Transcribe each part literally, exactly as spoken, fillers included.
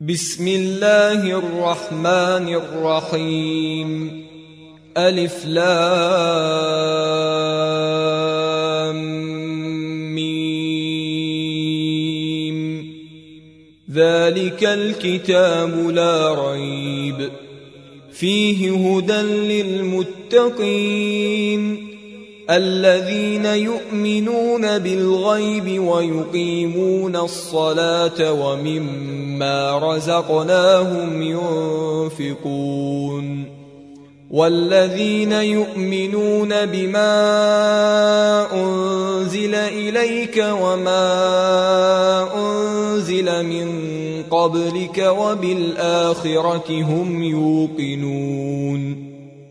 بسم الله الرحمن الرحيم. ألف لام ميم. ذلك الكتاب لا ريب فيه هدى للمتقين الذين يؤمنون بالغيب ويقيمون الصلاة ومما رزقناهم ينفقون والذين يؤمنون بما أنزل إليك وما أنزل من قبلك وبالآخرة هم يوقنون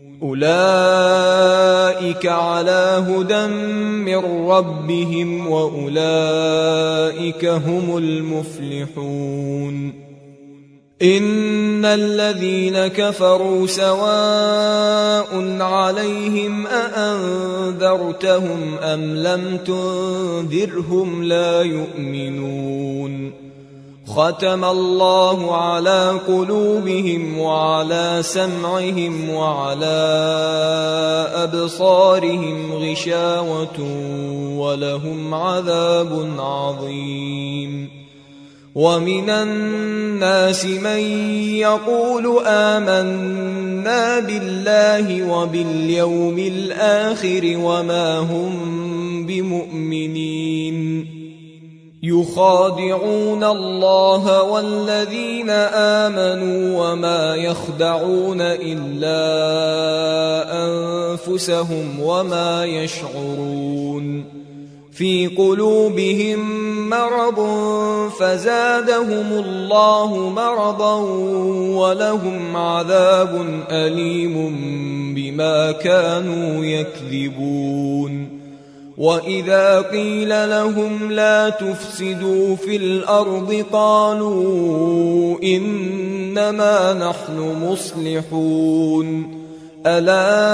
أولئك على هدى من ربهم وأولئك هم المفلحون. إن الذين كفروا سواء عليهم أأنذرتهم أم لم تنذرهم لا يؤمنون. ختم الله على قلوبهم وعلى سمعهم وعلى أبصارهم غشاوة ولهم عذاب عظيم. ومن الناس من يقول آمنا بالله وباليوم الآخر وما هم بمؤمنين يخادعون الله والذين آمنوا وما يخدعون إلا أنفسهم وما يشعرون. في قلوبهم مرض فزادهم الله مرضا ولهم عذاب أليم بما كانوا يكذبون. وإذا قيل لهم لا تفسدوا في الأرض قالوا إنما نحن مصلحون ألا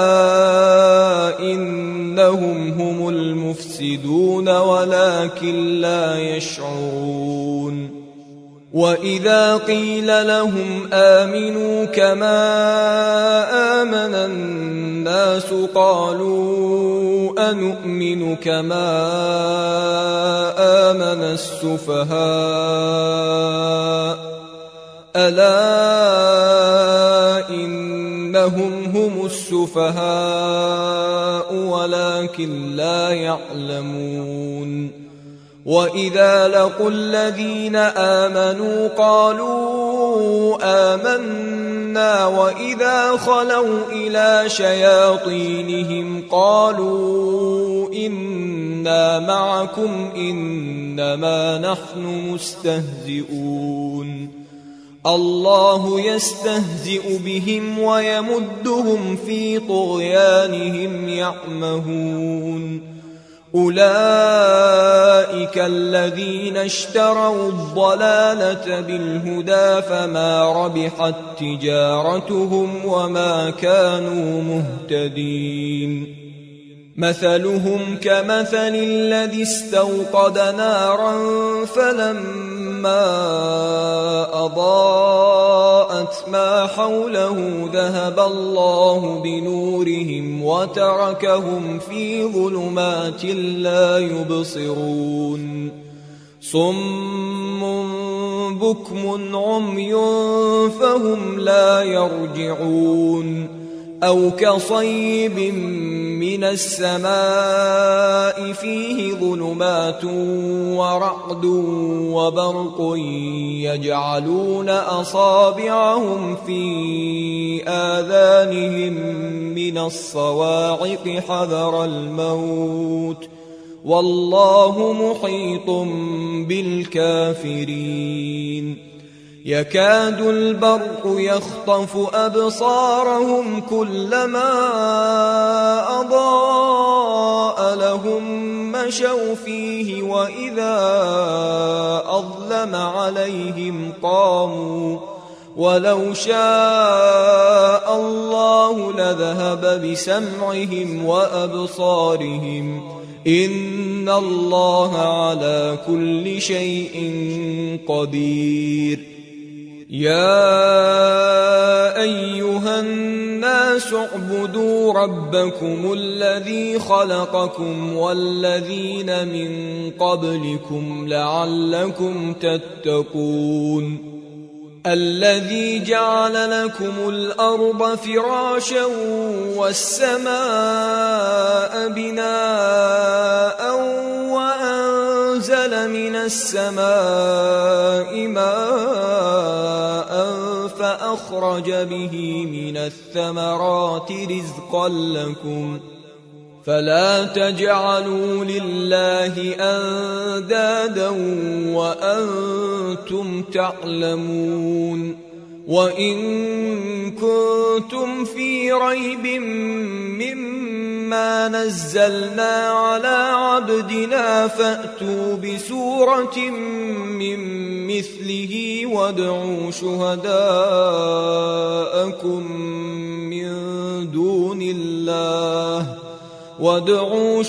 إنهم هم المفسدون ولكن لا يشعرون. وإذا قيل لهم آمنوا كما آمن الناس قالوا أنؤمن كما آمن السفهاء ألا إنهم هم السفهاء ولكن لا يعلمون. وإذا لقوا الذين آمنوا قالوا آمنا وإذا خلوا إلى شياطينهم قالوا إنا معكم إنما نحن مستهزئون. الله يستهزئ بهم ويمدهم في طغيانهم يعمهون. أولئك الذين اشتروا الضلالة بالهدى فما ربحت تجارتهم وما كانوا مهتدين. مثلهم كمثل الذي استوقد نارا فلما أضاءت ما حوله ذهب الله بنورهم وتركهم في ظلمات لا يبصرون. صم بكم عمي فهم لا يرجعون. أو كصيب من السماء فيه ظلمات ورعد وبرق يجعلون أصابعهم في آذانهم من الصواعق حذر الموت والله محيط بالكافرين. يكاد البرق يخطف أبصارهم كلما أضاء لهم مشوا فيه وإذا أظلم عليهم قاموا ولو شاء الله لذهب بسمعهم وأبصارهم إن الله على كل شيء قدير. يا أيها الناس اعبدوا ربكم الذي خلقكم والذين من قبلكم لعلكم تتقون الذي جعل لكم الأرض فراشا والسماء بناء وأنزل من السماء ماء فأخرج به من الثمرات رزقا لكم فلا تجعلوا لله أندادا وأنتم تعلمون وإن كنتم في ريب مما نزلنا على عبدنا فأتوا بسورة من مثله وادعوا شهداءكم من دون الله وادعوا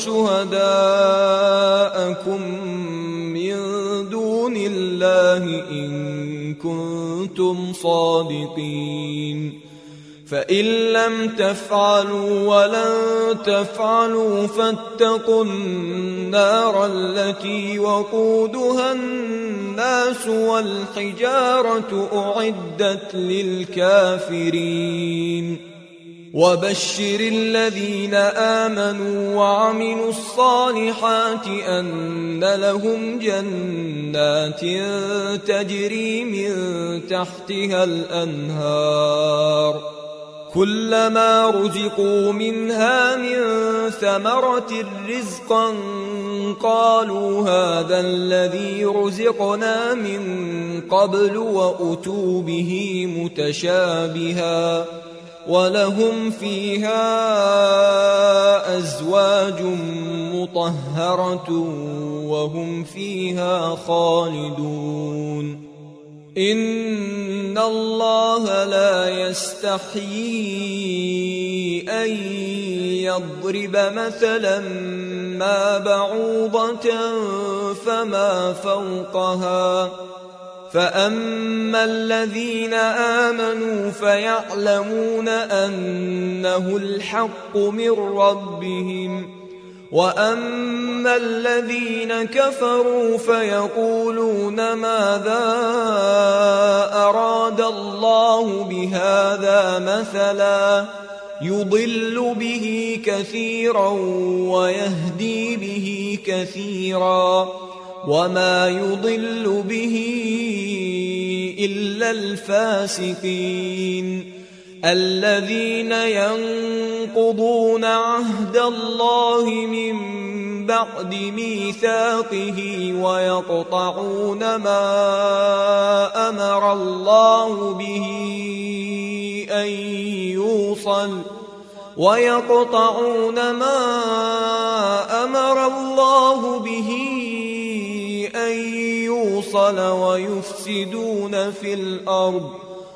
شهداءكم من دون الله إن كنتم صادقين فإن لم تفعلوا ولن تفعلوا فاتقوا النار التي وقودها الناس والحجارة أعدت للكافرين وبشر الذين آمنوا وعملوا الصالحات أن لهم جنات تجري من تحتها الأنهار كلما رزقوا منها من ثمرة رزقا قالوا هذا الذي رزقنا من قبل وأتوا به متشابها ولهم فيها أزواج مطهرة وهم فيها خالدون إن الله لا يستحيي أن يضرب مثلا ما بعوضة فما فوقها فأما الذين آمنوا فيعلمون أنه الحق من ربهم وأما الذين كفروا فيقولون ماذا أراد الله بهذا مثلا يضل به كثيرا ويهدي به كثيرا وما يضل به إلا الفاسقين الذين ينقضون عهد الله من بعد ميثاقه ويقطعون ما أمر الله به أن يوصل ويقطعون ما أمر الله به أن يوصل ويفسدون في الأرض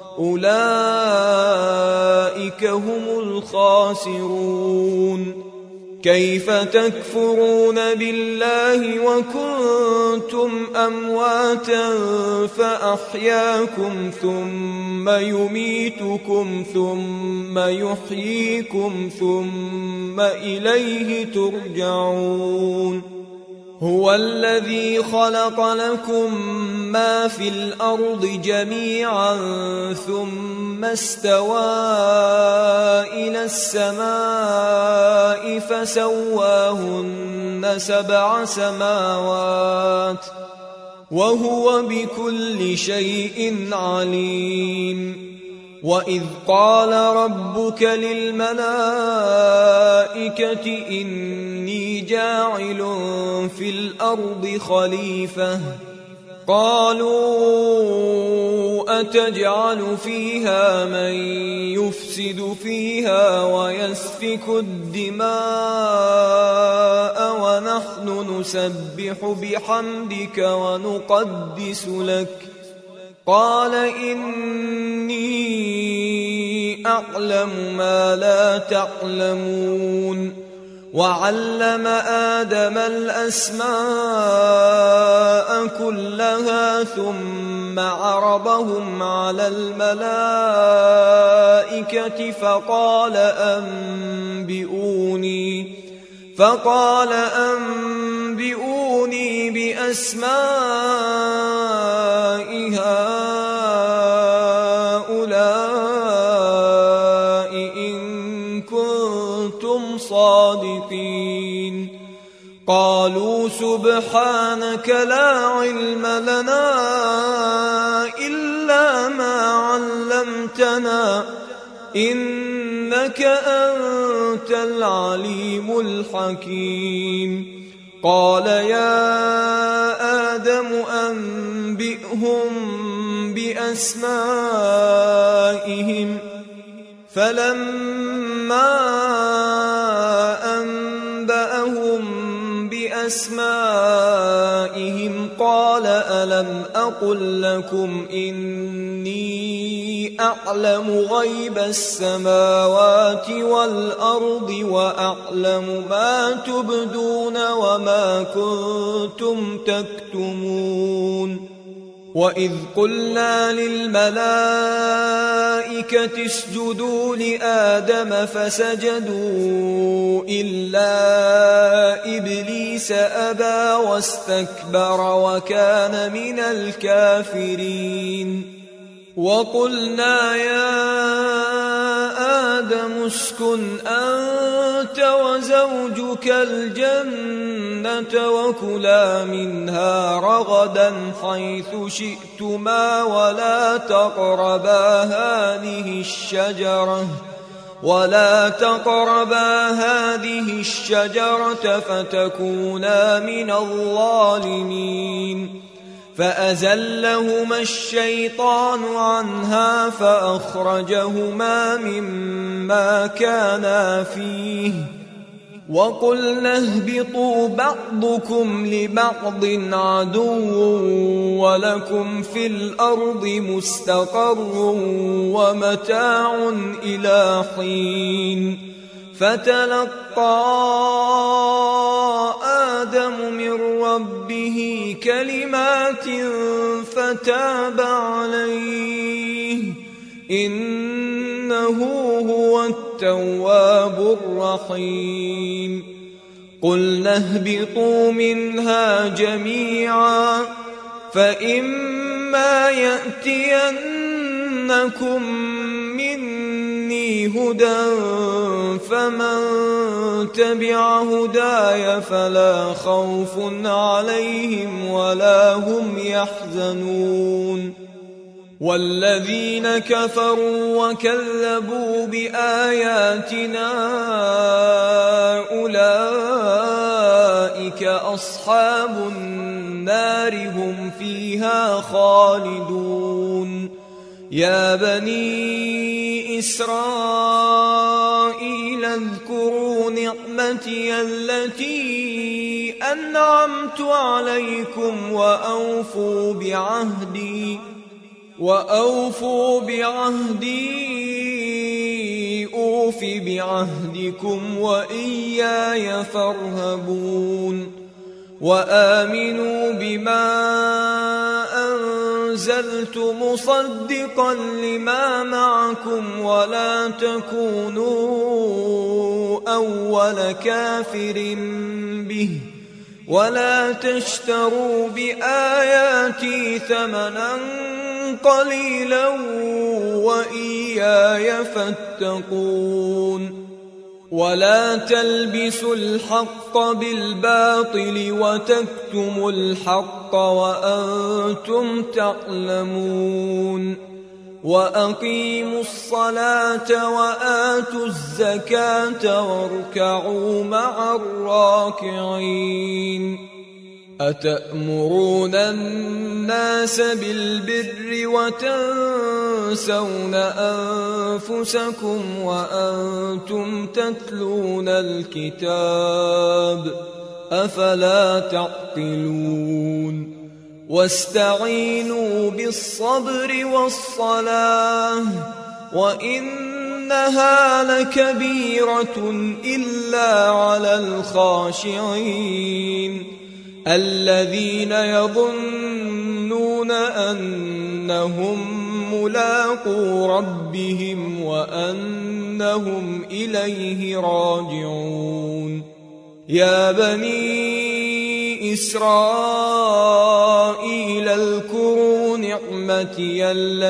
أولئك هم الخاسرون كيف تكفرون بالله وكنتم أمواتا فأحياكم ثم يميتكم ثم يحييكم ثم إليه ترجعون هو الذي خلق لكم ما في الأرض جميعا ثم استوى إلى السماء فسواهن سبع سماوات وهو بكل شيء عليم وإذ قال ربك للملائكة إني جاعل في الأرض خليفة قالوا أتجعل فيها من يفسد فيها ويسفك الدماء ونحن نسبح بحمدك ونقدس لك قال إني أعلم ما لا تعلمون وعلم آدم الأسماء كلها ثم ثم عرضهم على الملائكة فقال أنبئوني فقال أنبئوني بأسماء هؤلاء إن كنتم صادقين. قالوا سبحانك لا علم لنا إلا ما علمتنا إنك أنت العليم الحكيم. قال يا آدم أنبئهم بأسمائهم فلما أنبأهم بأسمائهم قال ألم أقل لكم إني أعلم غيب السماوات والأرض وأعلم ما تبدون وما كنتم تكتمون. وإذ قلنا للملائكة اسجدوا لآدم فسجدوا إلا إبليس أبى واستكبر وكان من الكافرين. وقلنا يا آدم اسكن أنت وزوجك الجنة وكلا منها رغدا حيث شئتما ولا تقربا هذه الشجرة ولا تقربا هذه الشجرة فتكونا من الظالمين. فأزلهما الشيطان عنها فأخرجهما مما كانا فيه وقلنا اهبطوا بعضكم لبعض عدو ولكم في الأرض مستقر ومتاع إلى حين. فتلقى آدم من ربه كلمات فتاب عليه إنه هو التواب الرحيم. قلنا اهبطوا منها جميعا فإما يأتينكم مني هدى فمن تبع هداي فلا خوف عليهم ولا هم يحزنون. والذين كفروا وكذبوا بآياتنا أولئك أصحاب النار هم فيها خالدون. يا بني إسرائيل اذكروا نعمتي التي أنعمت عليكم وأوفوا بعهدي وأوفوا بعهدي أوف بعهدكم وإياي فارهبون. وآمنوا بما أنزلت مصدقا لما معكم ولا تكونوا أول كافر به ولا تشتروا بآياتي ثمنا قليلا وإياي فاتقون. ولا تلبسوا الحق بالباطل وتكتموا الحق وأنتم تعلمون. وأقيموا الصلاة وآتوا الزكاة واركعوا مع الراكعين. أتأمرون الناس بالبر وتنسون أنفسكم وأنتم تتلون الكتاب أفلا تعقلون. واستعينوا بالصبر والصلاة وإنها لكبيرة إلا على الخاشعين. الذين يظنون أنهم ملاقو ربهم وأنهم إليه راجعون يا بني إسرائيل اذكروا نعمتي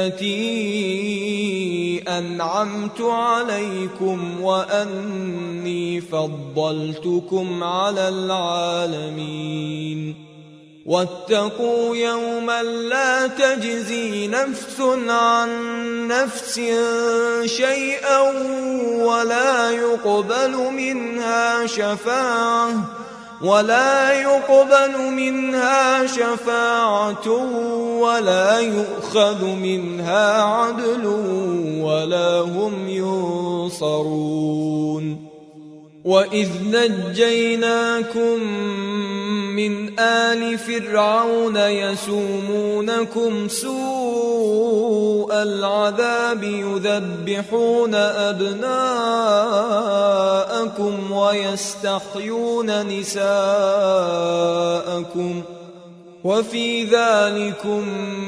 التي أنعمت عليكم وأني فضلتكم على العالمين واتقوا يوما لا تجزي نفس عن نفس شيئا ولا يقبل منها شفاعة ولا يقبل منها شفاعة ولا يؤخذ منها عدل ولا هم ينصرون وإذ نجيناكم من آل فرعون يسومونكم سوء العذاب يذبحون أبناءكم ويستحيون نساءكم وفي ذلكم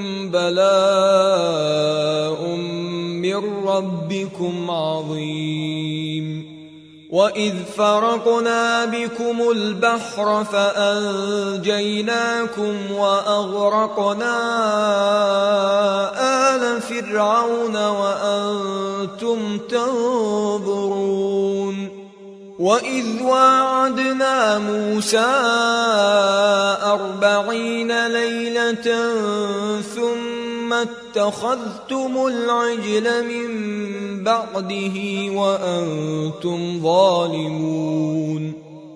بلاء من ربكم عظيم وإذ فرقنا بكم البحر فأنجيناكم وأغرقنا آل فرعون وأنتم تنظرون وإذ واعدنا موسى أربعين ليلة ثم اتخذتم العجل من بعده وأنتم ظالمون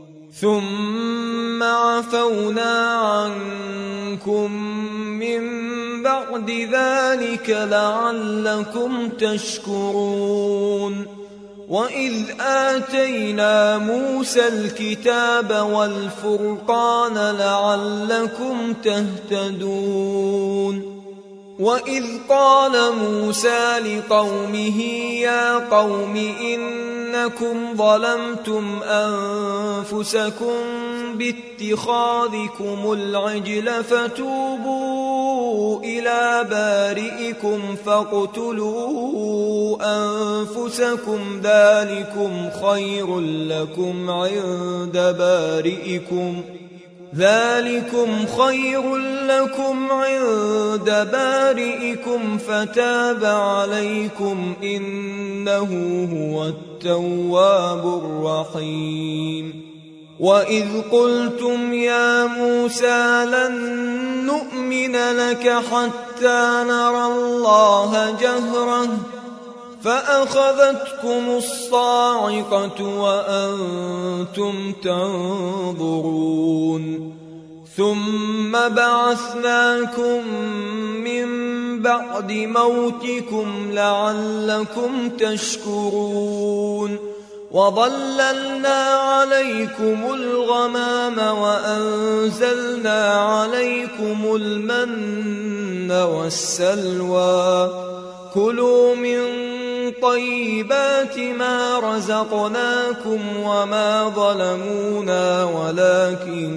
ثم عفونا عنكم من بعد ذلك لعلكم تشكرون وإذ آتينا موسى الكتاب والفرقان لعلكم تهتدون وإذ قال موسى لقومه يا قوم إنكم ظلمتم أنفسكم باتخاذكم العجل فتوبوا إلى بارئكم فاقتلوا أنفسكم ذلكم خير لكم عند بارئكم ذلكم خير لكم عند بارئكم فتاب عليكم إنه هو التواب الرحيم وإذ قلتم يا موسى لن نؤمن لك حتى نرى الله جهرة فأخذتكم الصاعقة وأنتم تنظرون ثم بعثناكم من بعد موتكم لعلكم تشكرون وظللنا عليكم الغمام وأنزلنا عليكم المن والسلوى كلوا من طيبات ما رزقناكم وما ظلمونا ولكن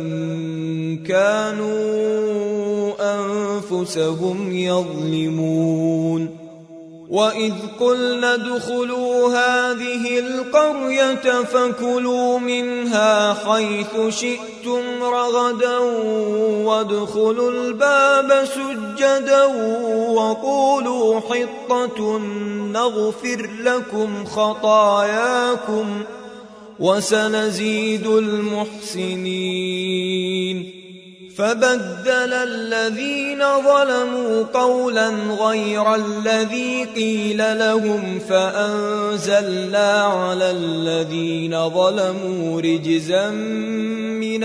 كانوا أنفسهم يظلمون وإذ قلنا ادخلوا هذه القرية فكلوا منها حيث شئتم رغدا وادخلوا الباب سجدا وقولوا حطة نغفر لكم خطاياكم وسنزيد المحسنين فبدل الذين ظلموا قولا غير الذي قيل لهم فأنزلنا على الذين ظلموا رجزا من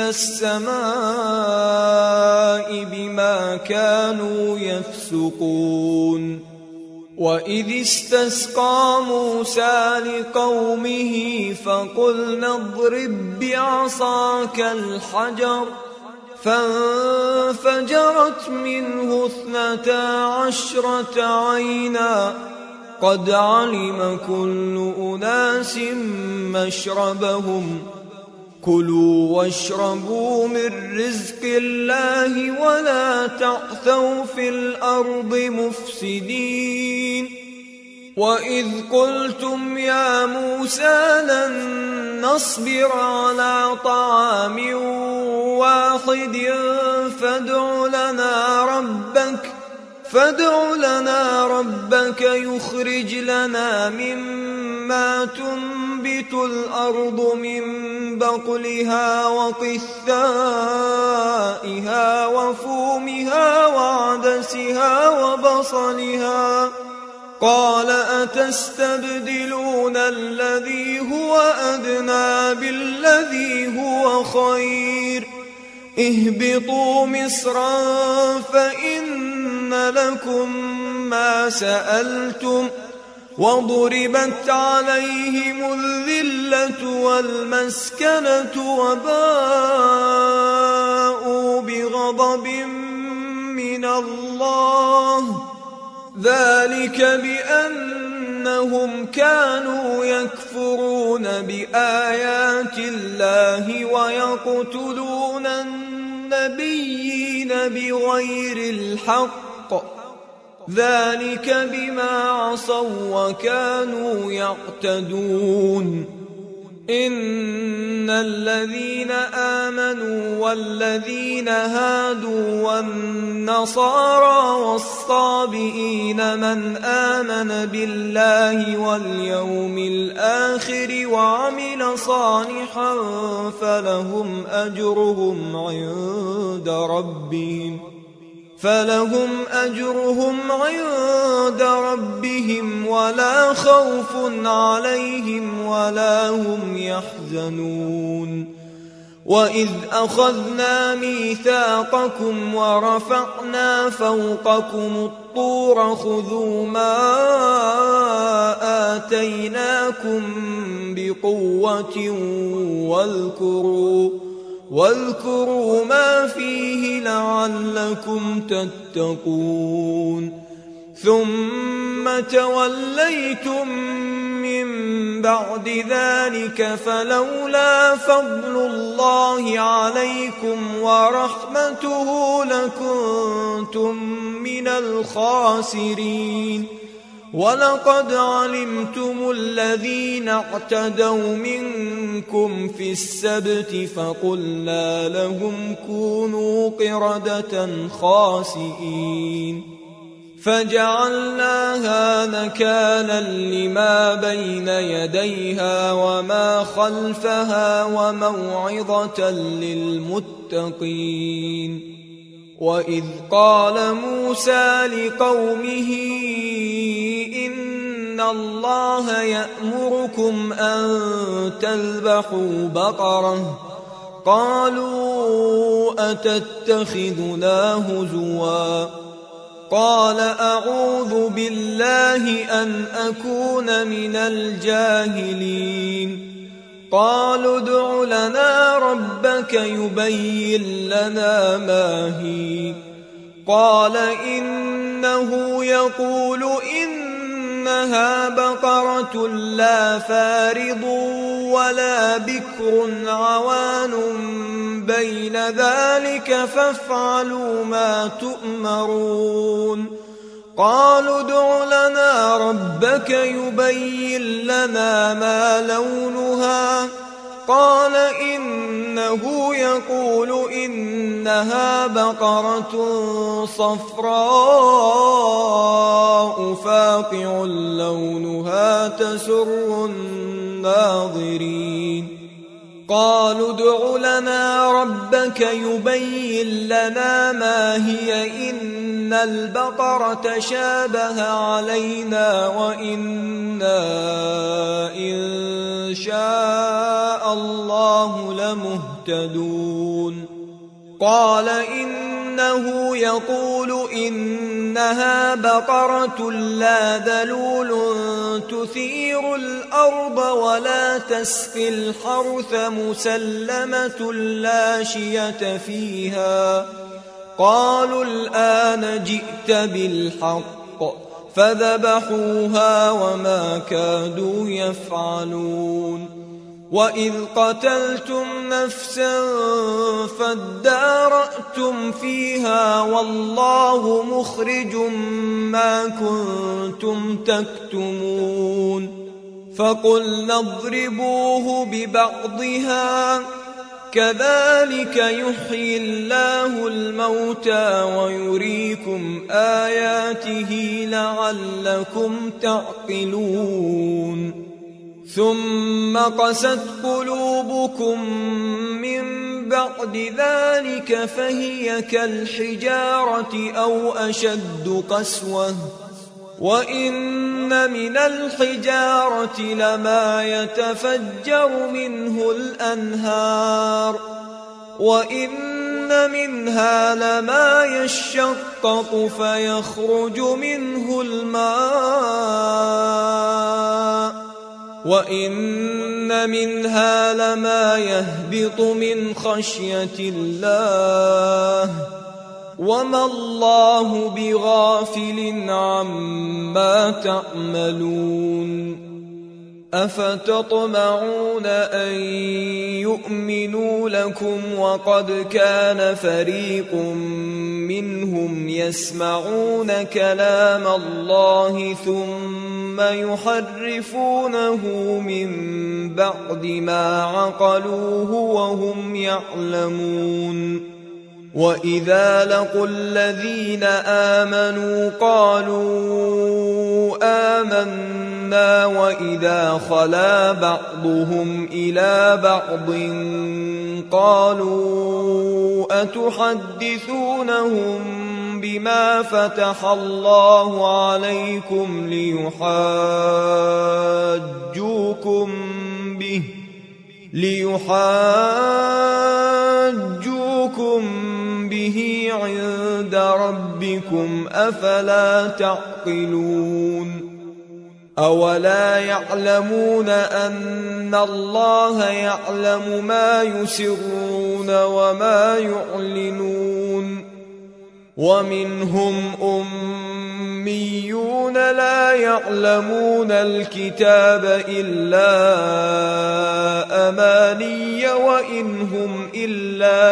السماء بما كانوا يفسقون وإذ استسقى موسى لقومه فقلنا اضرب بعصاك الحجر فانفجرت منه اثنتا عشرة عينا قد علم كل أناس مشربهم كلوا واشربوا من رزق الله ولا تعثوا في الأرض مفسدين وإذ قلتم يا موسى لن نصبر على طعام واحد فادع لنا ربك فادع لنا ربك يخرج لنا مما تنبت الأرض من بقلها وقثائها وفومها وعدسها وبصلها قال أتستبدلون الذي هو أدنى بالذي هو خير اهبطوا مصرا فإن لكم ما سألتم وضربت عليهم الذلة والمسكنة وباءوا بغضب من الله ذلك بأنهم كانوا يكفرون بآيات الله ويقتلون النبيين بغير الحق ذلك بما عصوا وكانوا يعتدون إن الذين آمنوا والذين هادوا والنصارى والصابئين من آمن بالله واليوم الآخر وعمل صالحا فلهم أجرهم عند ربهم فلهم أجرهم عند ربهم ولا خوف عليهم ولا هم يحزنون وإذ أخذنا ميثاقكم ورفعنا فوقكم الطور خذوا ما آتيناكم بقوة واذكروا واذكروا ما فيه لعلكم تتقون ثم توليتم من بعد ذلك فلولا فضل الله عليكم ورحمته لكنتم من الخاسرين ولقد علمتم الذين اعتدوا منكم في السبت فقلنا لهم كونوا قردة خاسئين فجعلناها نكالا لما بين يديها وما خلفها وموعظة للمتقين وإذ قال موسى لقومه إن الله يأمركم أن تذبحوا بقرة قالوا أتتخذنا هزوا قال أعوذ بالله أن أكون من الجاهلين قالوا ادع لنا ربك يبين لنا ما هي قال إنه يقول إنها بقرة لا فارض ولا بكر عوان بين ذلك فافعلوا ما تؤمرون قالوا ادع لنا ربك يبين لنا ما لونها قال إنه يقول إنها بقرة صفراء فاقع لونها تسر الناظرين قالوا ادع لنا ربك يبين لنا ما هي إن البقرة شابه علينا وإنا إن شاء الله لمهتدون قال إنه يقول إنها بقرة لا ذلول تثير الأرض ولا تسقي الحرث مسلمة لا شية فيها قالوا الآن جئت بالحق فذبحوها وما كادوا يفعلون وإذ قتلتم نفسا فادارأتم فيها والله مخرج ما كنتم تكتمون فقلنا اضربوه ببعضها كذلك يحيي الله الموتى ويريكم آياته لعلكم تعقلون ثم قست قلوبكم من بعد ذلك فهي كالحجارة أو أشد قسوة وإن من الحجارة لما يتفجر منه الأنهار وإن منها لما يشقق فيخرج منه الماء وإن منها لما يهبط من خشية الله وما الله بغافل عما تعملون أفتطمعون أن يؤمنوا لكم وقد كان فريق منهم يسمعون كلام الله ثم يحرفونه من بعد ما عقلوه وهم يعلمون وإذا لقوا الذين آمنوا قالوا آمنا وإذا خلا بعضهم إلى بعض قالوا أتحدثونهم بما فتح الله عليكم ليحاجوكم به ليحاجوكم به عند ربكم أفلا تعقلون أولا يعلمون أن الله يعلم ما يسرون وما يعلنون ومنهم أميون لا يعلمون الكتاب إلا أماني وإن هم إلا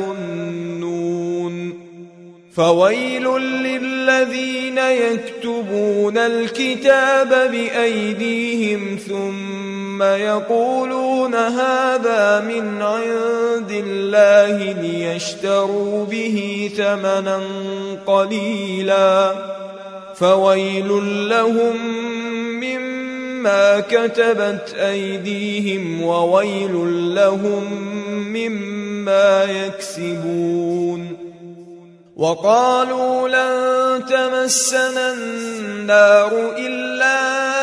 يظنون فويل للذين يكتبون الكتاب بأيديهم ثم يقولون هذا من عند الله ليشتروا به ثمنا قليلا فويل لهم مما كتبت أيديهم وويل لهم مما يكسبون وقالوا لن تمسنا النار إلا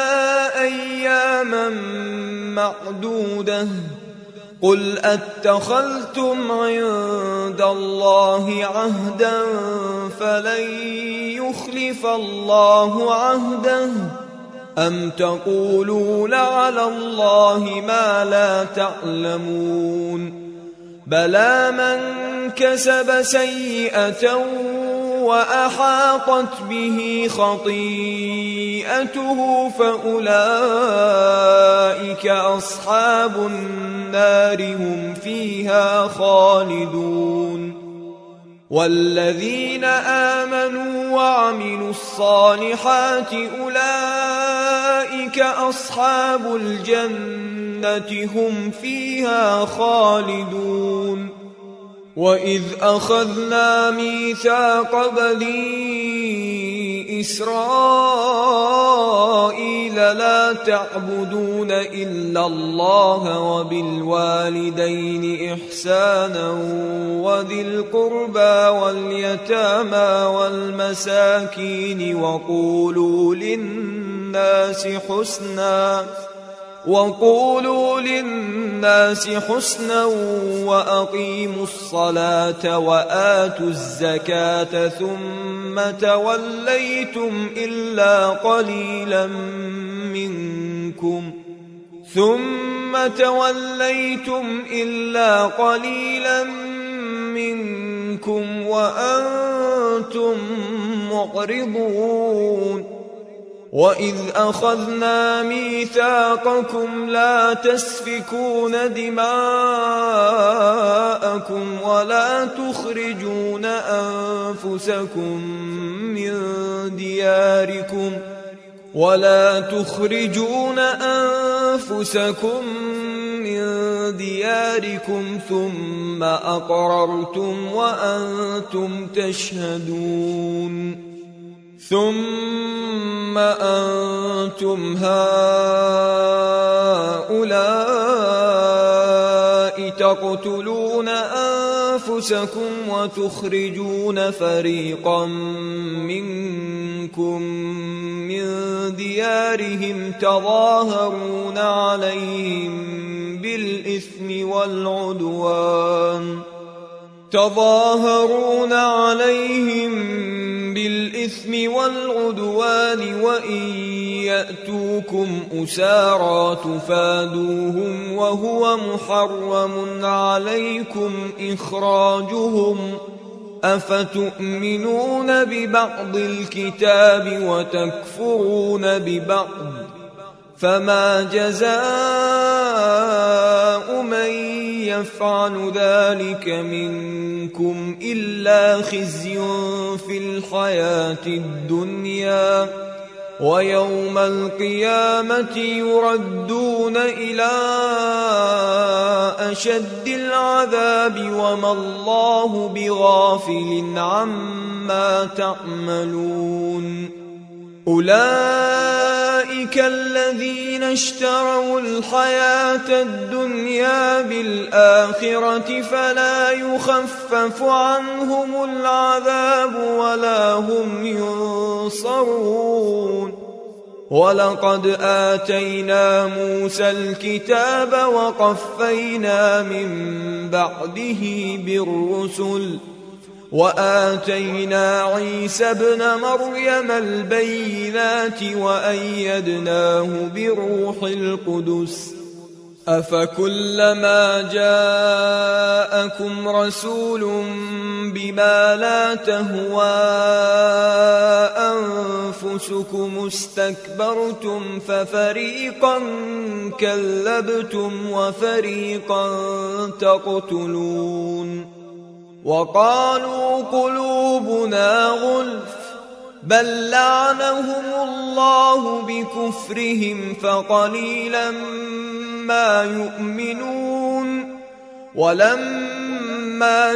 أياما معدودة قل أتخذتم عند الله عهدا فلن يخلف الله عهده أم تقولون على الله ما لا تعلمون بلى من كسب سيئة وأحاطت به خطيئته فأولئك أصحاب النار هم فيها خالدون والذين آمنوا وعملوا الصالحات أولئك أصحاب الجنة هم فيها خالدون وإذ أخذنا ميثاق بني إسرائيل لا تعبدون إلا الله وبالوالدين إحسانا وذي القربى واليتامى والمساكين وقولوا للناس حسنا وقولوا للناس حسنا وأقيموا الصلاة وآتوا الزكاة ثم توليتم إلا قليلا منكم ثم توليتم إلا قليلا منكم وأنتم معرضون وإذ أخذنا ميثاقكم لا تسفكون دماءكم ولا تخرجون أنفسكم من دياركم ولا تخرجون أنفسكم من دياركم ثم أقررتم وأنتم تشهدون ثم أنتم هؤلاء تقتلون أنفسكم وتخرجون فريقا منكم من ديارهم تظاهرون عليهم بالإثم والعدوان تظاهرون عليهم بالإثم والعدوان وإن يأتوكم أسارى تفادوهم وهو محرم عليكم إخراجهم أفتؤمنون ببعض الكتاب وتكفرون ببعض فما جزاء من يفعل ذلك منكم إلا خزي في الحياة الدنيا ويوم القيامة يردون إلى أشد العذاب وما الله بغافل عما تعملون أولئك الذين اشتروا الحياة الدنيا بالآخرة فلا يخفف عنهم العذاب ولا هم ينصرون ولقد آتينا موسى الكتاب وقفينا من بعده بالرسل وآتينا عيسى ابن مريم البينات وأيدناه بروح القدس أفكلما جاءكم رسول بما لا تهوى أنفسكم استكبرتم ففريقا كذبتم وفريقا تقتلون وقالوا قلوبنا غلف بل لعنهم الله بكفرهم فقليلا ما يؤمنون ولما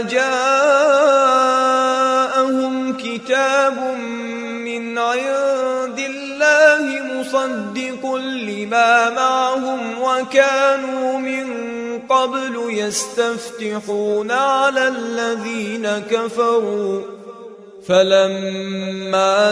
جاءهم كتاب من عند الله مصدق لما معهم وكانوا من قبل يستفتحون على الذين كفروا فلما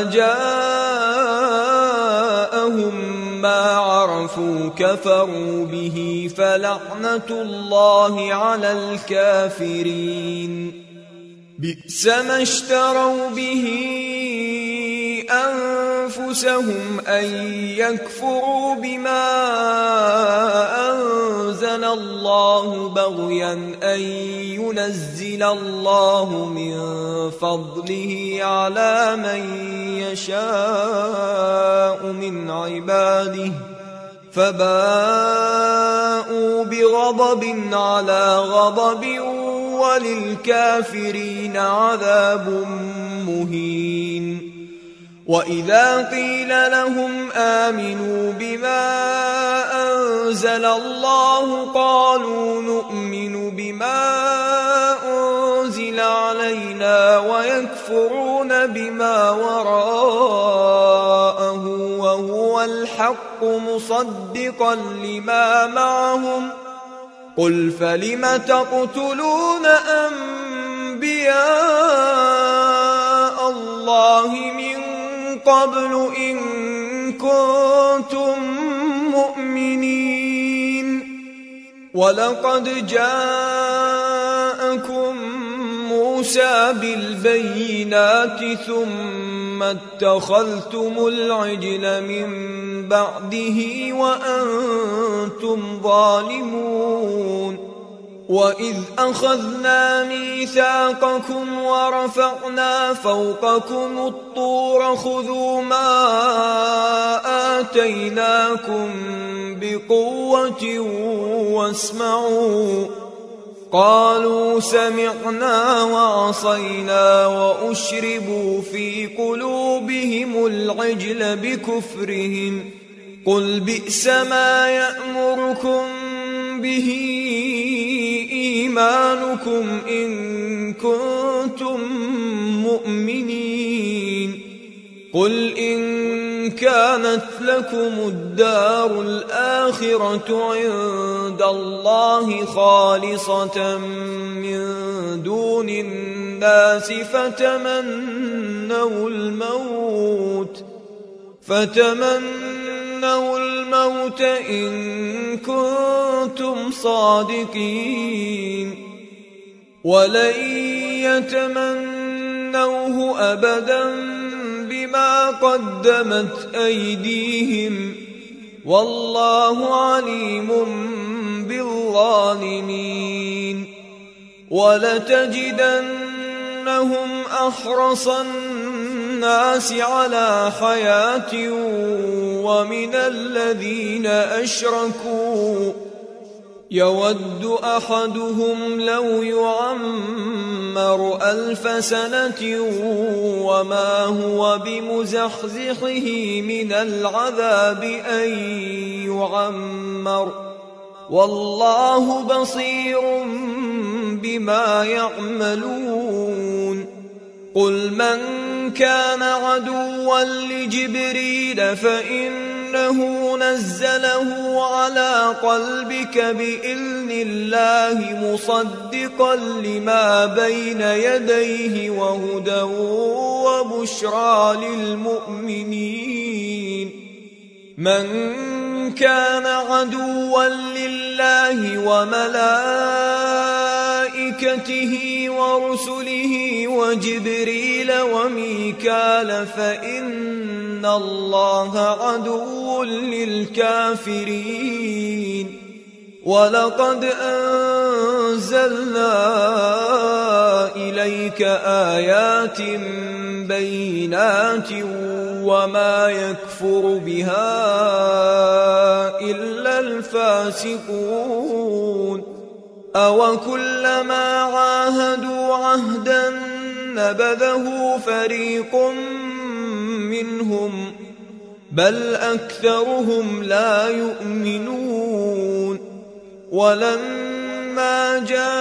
جاءهم ما عرفوا كفروا به فلعنة الله على الكافرين بئس ما اشتروا به أنفسهم أن يكفروا بما أنزل الله بغيا أن ينزل الله من فضله على من يشاء من عباده فباءوا بغضب على غضب وللكافرين عذاب مهين وإذا قيل لهم آمنوا بما أنزل الله قالوا نؤمن بما أنزل علينا ويكفرون بما وراءه وهو الحق مصدقا لما معهم قل فلم تقتلون أنبياء الله من قبل إن كنتم مؤمنين ولقد جاءكم موسى بالبينات ثم اتخذتم العجل من بعده وأنتم ظالمون وإذ أخذنا ميثاقكم ورفعنا فوقكم الطور خذوا ما آتيناكم بقوة واسمعوا قالوا سمعنا وعصينا وأشربوا في قلوبهم العجل بكفرهم قل بئس ما يأمركم به إيمانكم إن كنتم مؤمنين قل إن كانت لكم الدار الآخرة عند الله خالصة من دون الناس فتمنوا الموت فتمنوا الموت إن كنتم صادقين ولن يتمنوه أبدا بما قدمت أيديهم والله عليم بالظالمين ولتجدنهم أحرص الناس على حياة ومن الذين أشركوا يود أحدهم لو يعمر ألف سنة وما هو بمزحزحه من العذاب أن يعمر والله بصير بما يعملون قل من كان عدوا لجبريل فإنه نزله على قلبك بإذن الله مصدقا لما بين يديه وهدى وبشرى للمؤمنين من كان عدوا لله وملائكته ورسله وجبريل وميكال فإن الله عدو للكافرين ولقد أنزلنا إليك آيات بينات وما يكفر بها إلا الفاسقون أو كلما عاهدوا عهدا نبذه فريق منهم بل أكثرهم لا يؤمنون ولما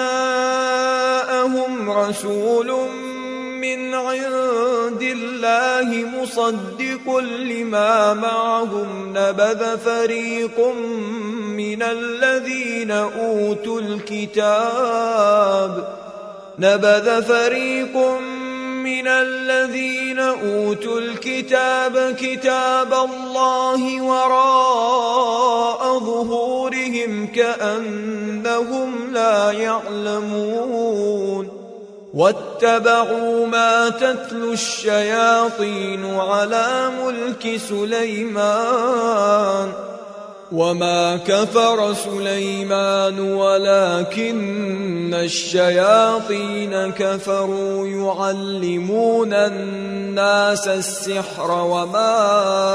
جاءهم رسول من عند الله مصدق لما معهم نبذ فريق من الذين أوتوا الكتاب نبذ فريق من الذين أوتوا الكتاب كتاب الله وراء ظهورهم كأنهم لا يعلمون واتبعوا ما تتلو الشياطين على ملك سليمان وما كفر سليمان ولكن الشياطين كفروا يعلمون الناس السحر وما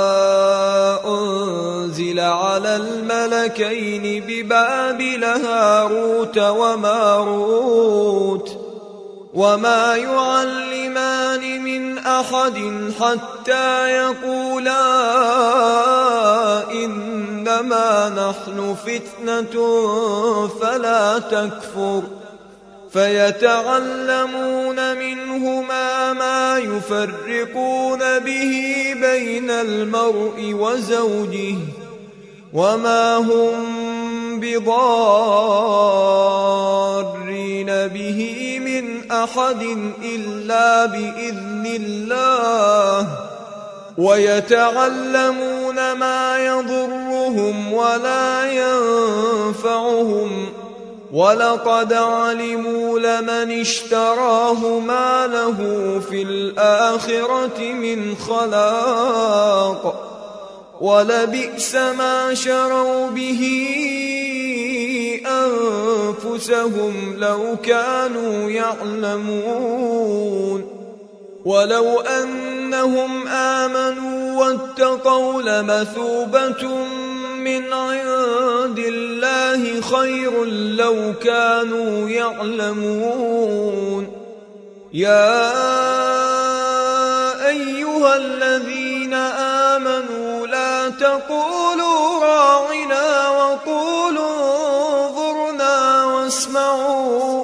أنزل على الملكين ببابل هاروت وماروت وما يعلمان من أحد حتى يقولا إنما نحن فتنة فلا تكفر فيتعلمون منهما ما يفرقون به بين المرء وزوجه وما هم بضارين به من أحد إلا بإذن الله ويتعلمون ما يضرهم ولا ينفعهم ولقد علموا لمن اشتراه ما له في الآخرة من خلاق ولبئس ما شروا به أنفسهم لو كانوا يعلمون ولو أنهم آمنوا واتقوا لمثوبة من عند الله خير لو كانوا يعلمون يا أيها الذين آمنوا لا تقولوا راعنا وقولوا انظرنا واسمعوا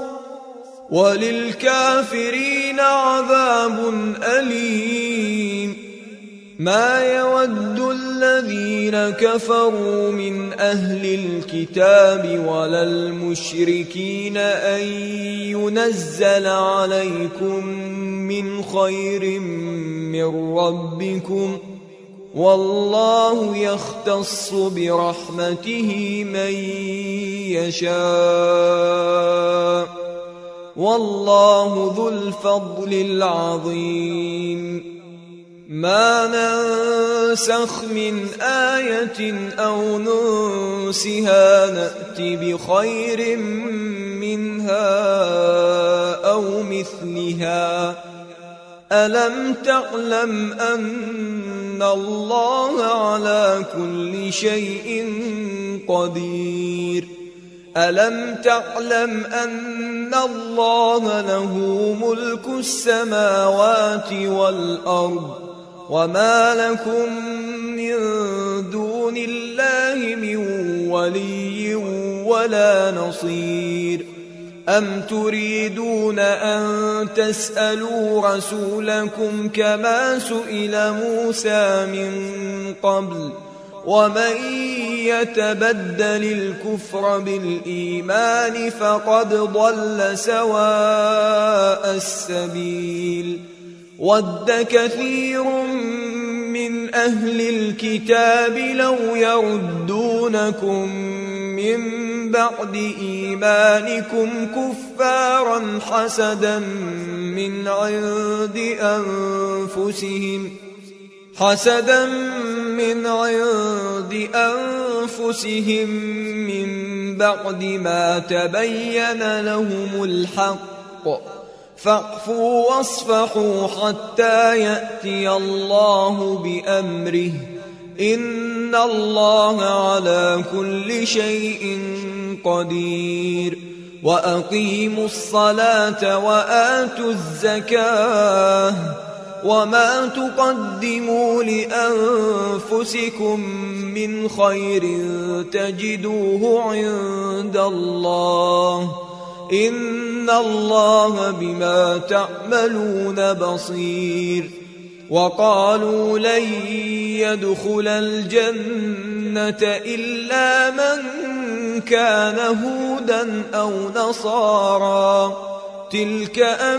وللكافرين عذاب أليم ما يود الذين كفروا من أهل الكتاب ولا المشركين أن ينزل عليكم من خير من ربكم والله يختص برحمته من يشاء والله ذو الفضل العظيم ما ننسخ من آية أو ننسها نأت بخير منها أو مثلها ألم تعلم أن الله على كل شيء قدير ألم تعلم أن الله له ملك السماوات والأرض وما لكم من دون الله من ولي ولا نصير أم تريدون أن تسألوا رسولكم كما سئل موسى من قبل ومن يتبدل الكفر بالإيمان فقد ضل سواء السبيل ود كثير من أهل الكتاب لو يردونكم من بعد إيمانكم كفارا حسدا من عند أنفسهم حسدا من عند أنفسهم من بعد ما تبين لهم الحق فاعفوا واصفحوا حتى يأتي الله بأمره إن الله على كل شيء قدير وأقيموا الصلاة وآتوا الزكاة وما تقدموا لأنفسكم من خير تجدوه عند الله إن الله بما تعملون بصير وقالوا لن يدخل الجنة إلا من كان هودا أو نصارى تلك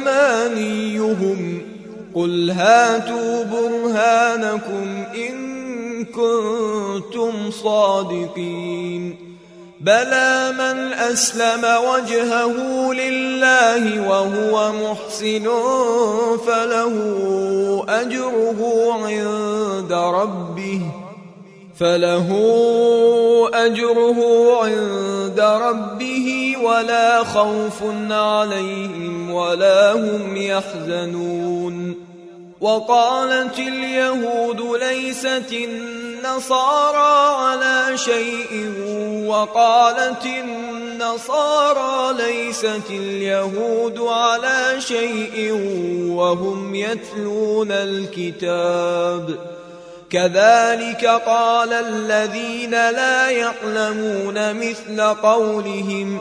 أمانيهم قل هاتوا برهانكم إن كنتم صادقين بلى من أسلم وجهه لله وهو محسن فله أجره عند ربه فله أجره عند ربه ولا خوف عليهم ولا هم يحزنون وقالت اليهود ليست النصارى على شيء وقالت النصارى ليست اليهود على شيء وهم يتلون الكتاب كذلك قال الذين لا يعلمون مثل قولهم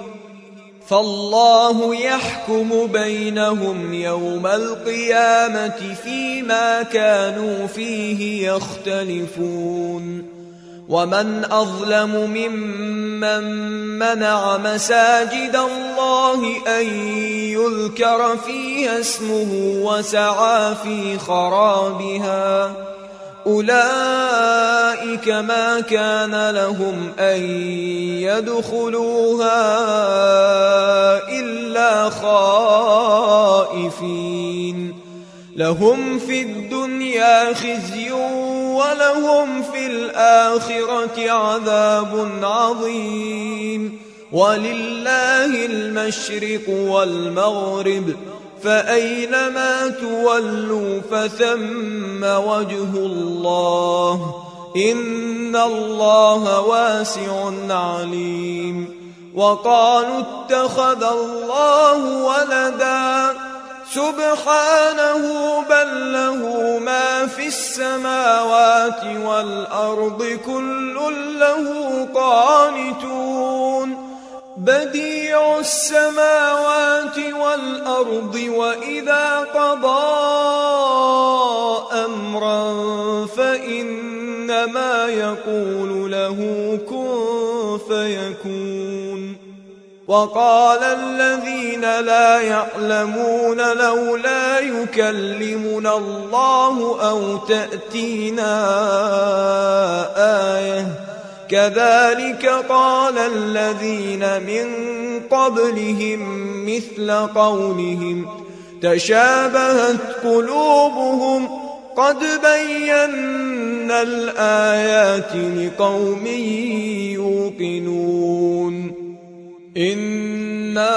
فالله يحكم بينهم يوم القيامة فيما كانوا فيه يختلفون ومن أظلم ممن منع مساجد الله أن يذكر فيها اسمه وسعى في خرابها أولئك ما كان لهم أن يدخلوها إلا خائفين لهم في الدنيا خزي ولهم في الآخرة عذاب عظيم. ولله المشرق والمغرب فأينما تولوا فثم وجه الله إن الله واسع عليم. وقالوا اتخذ الله ولدا سبحانه بل له ما في السماوات والأرض كل له قانتون. بديع السماوات والأرض وإذا قضى أمرا فإنما يقول له كن فيكون. وقال الذين لا يعلمون لولا يكلمنا الله أو تأتينا آية كذلك قال الذين من قبلهم مثل قولهم تشابهت قلوبهم قد بينا الآيات لقوم يوقنون. إنا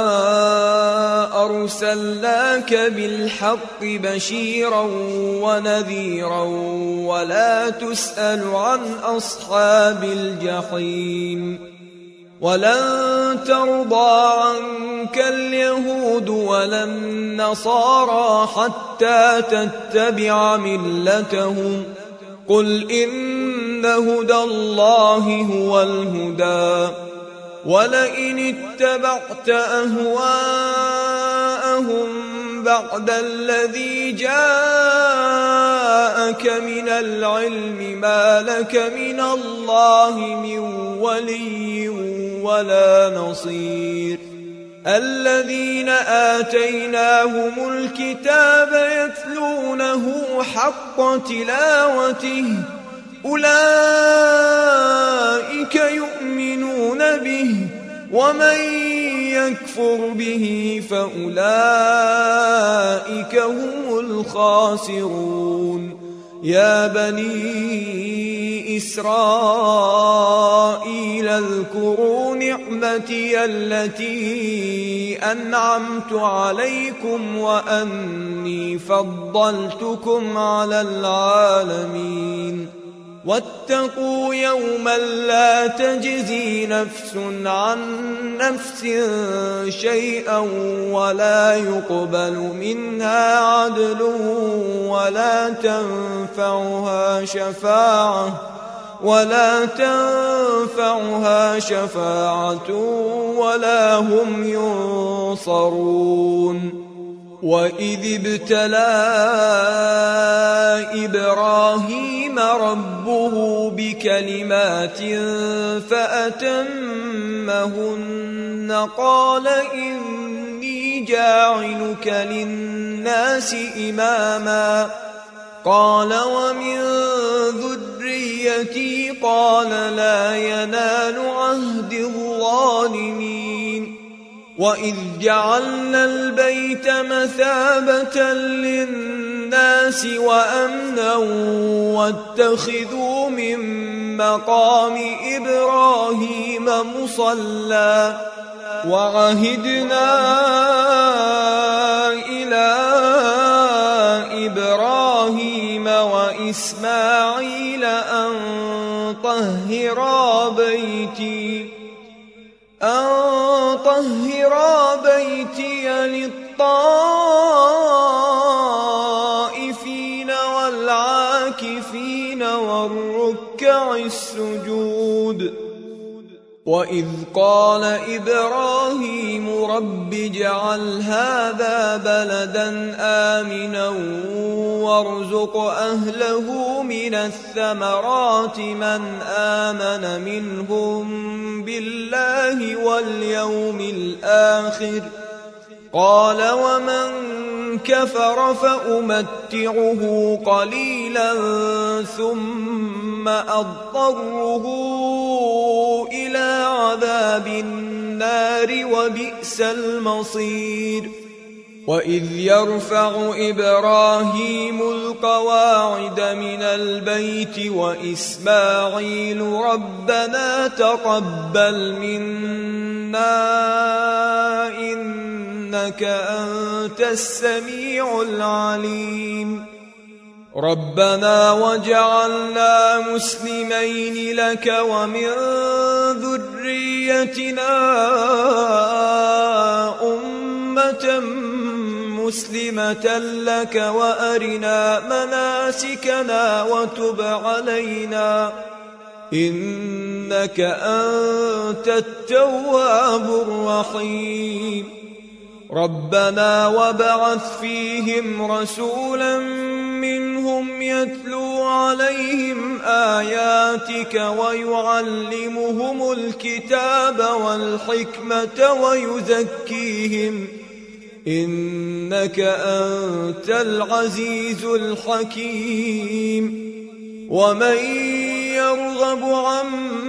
أرسلناك بالحق بشيرا ونذيرا ولا تسأل عن أصحاب الجحيم. ولن ترضى عنك اليهود ولا النصارى حتى تتبع ملتهم قل إن هدى الله هو الهدى ولئن اتبعت أهواءهم بعد الذي جاءك من العلم ما لك من الله من ولي ولا نصير. الذين آتيناهم الكتاب يتلونه حق تلاوته أولئك يؤمنون به ومن يكفر به فأولئك هم الخاسرون. يا بني إسرائيل اذكروا نعمتي التي أنعمت عليكم وأني فضلتكم على العالمين. واتقوا يوما لا تجزي نفس عن نفس شيئا ولا يقبل منها عدل ولا تنفعها شفاعة ولا تنفعها شفاعة ولا هم ينصرون. وإذ ابتلى إبراهيم ربه بكلمات فأتمهن قال إني جاعلك للناس إماما قال ومن ذريتي قال لا ينال عهد الظالمين. وإذ جعلنا البيت مثابة للناس وأمنا واتخذوا من مقام إبراهيم مصلى وعهدنا إلى إبراهيم وإسماعيل أن طهرا بيتي أن طهرا بيتي للطائفين والعاكفين والركع السجود. وإذ قال إبراهيم رب اجعل هذا بلدا آمنا وارزق أهله من الثمرات من آمن منهم بالله واليوم الآخر قال ومن كفر فأمتعه قليلا ثم أضطره إلى عذاب النار وبئس المصير. وإذ يرفع إبراهيم القواعد من البيت وإسماعيل ربنا تقبل منا إنك أنت السميع العليم ربنا وجعلنا مسلمين لك ومن ذريتنا أمة مسلمة لك وأرنا مناسكنا وتب علينا إنك أنت التواب الرحيم ربنا وابعث فيهم رسولا منهم يتلو عليهم آياتك ويعلمهم الكتاب والحكمة ويزكيهم إنك أنت العزيز الحكيم ومن يرغب عن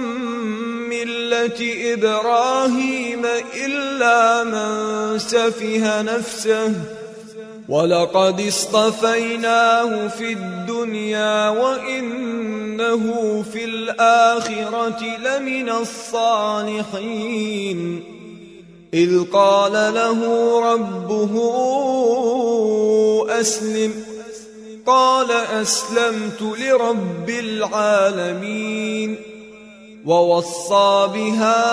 ملة إبراهيم إلا من سفه نفسه ولقد اصطفيناه في الدنيا وإنه في الآخرة لمن الصالحين إذ قال له ربه أسلم قال أسلمت لرب العالمين ووصى بها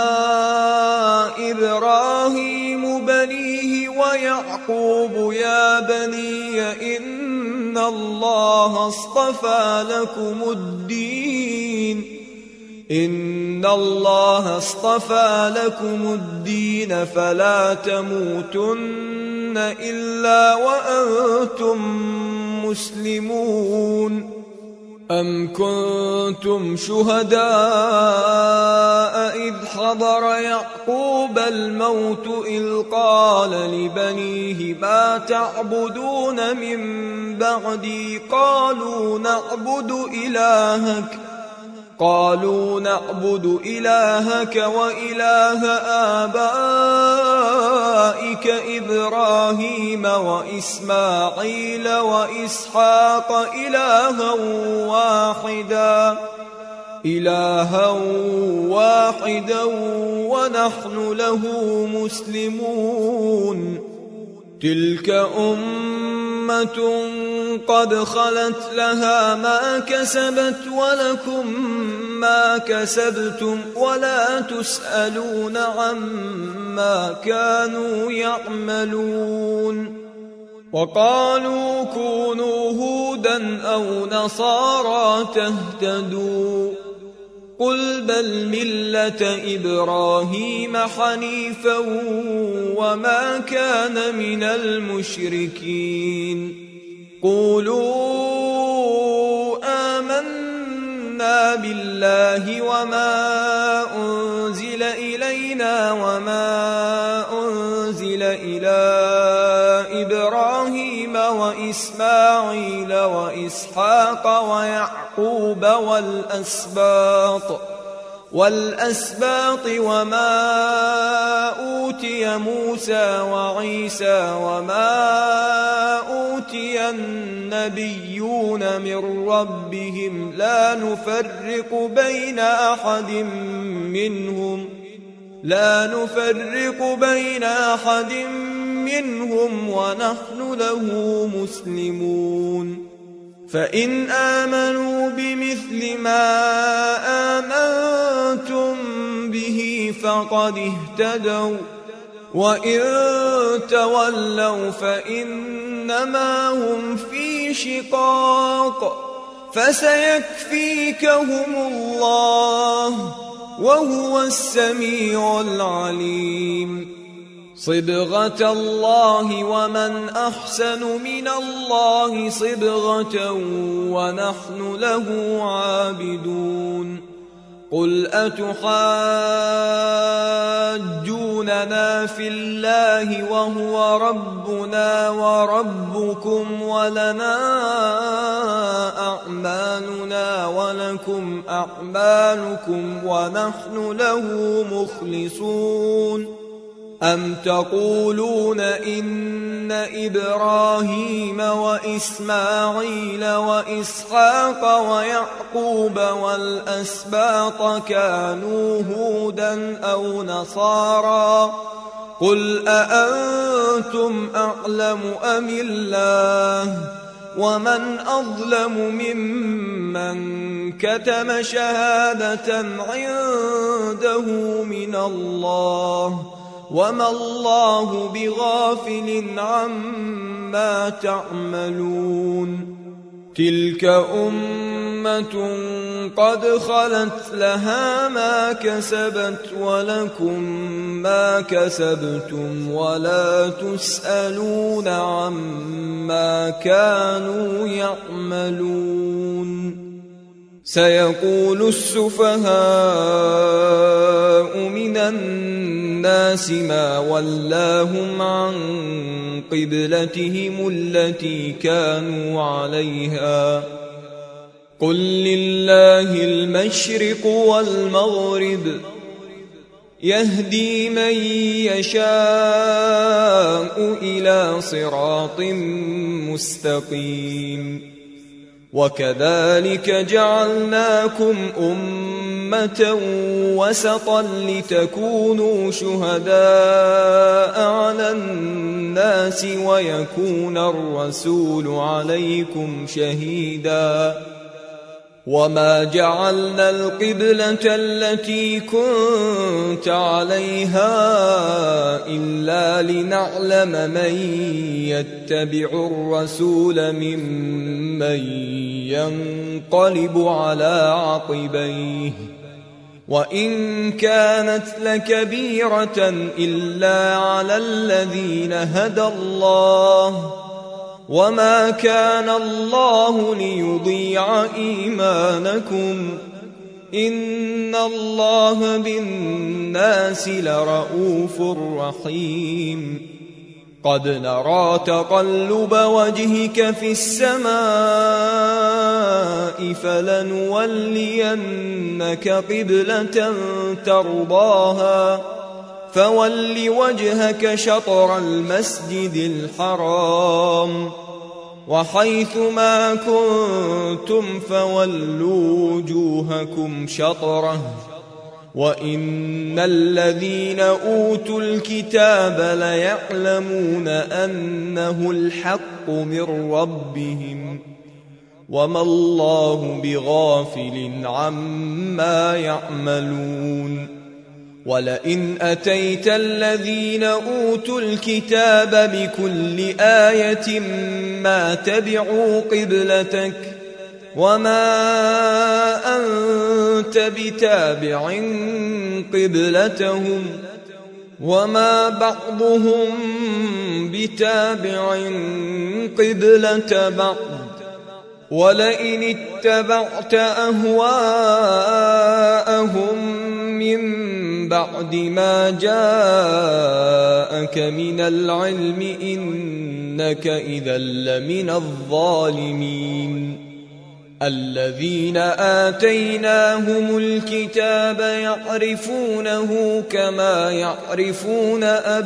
إبراهيم بنيه ويعقوب يا بني إن الله اصطفى لكم الدين إن الله اصطفى لكم الدين فلا تموتن إلا وأنتم مسلمون أم كنتم شهداء إذ حضر يعقوب الموت إذ قال لبنيه ما تعبدون من بعدي قالوا نعبد إلهك قالوا نعبد إلهك وإله آبائك إبراهيم وإسماعيل وإسحاق إلها واحدا إلها واحدا ونحن له مسلمون تلك أمة قد خلت لها ما كسبت ولكم ما كسبتم ولا تسألون عما كانوا يعملون وقالوا كونوا هودا أو نصارى تهتدوا قل بل ملة إبراهيم حنيفا وما كان من المشركين قولوا آمنا بالله وما أنزل إلينا وما أنزل إلى إبراهيم وإسماعيل وإسحاق ويعقوب والأسباط والأسباط وما أوتي موسى وعيسى وما أوتي النبيون من ربهم لا نفرق بين أحد منهم لا نفرق بين أحد منهم ونحن له مسلمون فإن آمنوا بمثل ما آمنتم به فقد اهتدوا وإن تولوا فإنما هم في شقاق فسيكفيكهم الله وهو السميع العليم صبغة الله ومن أحسن من الله صبغة ونحن له عابدون قل أتحاجوننا في الله وهو ربنا وربكم ولنا أعمالنا ولكم أعمالكم ونحن له مخلصون أم تقولون إن إبراهيم وإسماعيل وإسحاق ويعقوب والأسباط كانوا هودا أو نصارى قل أأنتم أعلم أم الله ومن أظلم ممن كتم شهادة عنده من الله وما الله بغافل عما تعملون تلك أمة قد خلت لها ما كسبت ولكم ما كسبتم ولا تسألون عما كانوا يعملون سيقول السفهاء من الناس ما ولاهم عن قبلتهم التي كانوا عليها قل لله المشرق والمغرب يهدي من يشاء إلى صراط مستقيم وكذلك جعلناكم أمة وسطا لتكونوا شهداء على الناس ويكون الرسول عليكم شهيدا وما جعلنا القبلة التي كنت عليها إلا لنعلم من يتبع الرسول ممن ينقلب على عقبيه وإن كانت لكبيرة إلا على الذين هدى الله وما كان الله ليضيع إيمانكم إن الله بالناس لرؤوف رحيم قد نرى تقلب وجهك في السماء فلنولينك قبلة ترضاها فول وجهك شطر المسجد الحرام وحيث ما كنتم فولوا وجوهكم شطره وإن الذين أوتوا الكتاب ليعلمون أنه الحق من ربهم وما الله بغافل عما يعملون ولئن أتيت الذين أوتوا الكتاب بكل آية ما تبعوا قبلتك وما أنت بتابع قبلتهم وما بعضهم بتابع قبلة بعض ولئن اتبعت أهواءهم من بعد ما جاءك من العلم إنك إذا لمن الظالمين الذين آتيناهم الكتاب يعرفونه كما يعرفون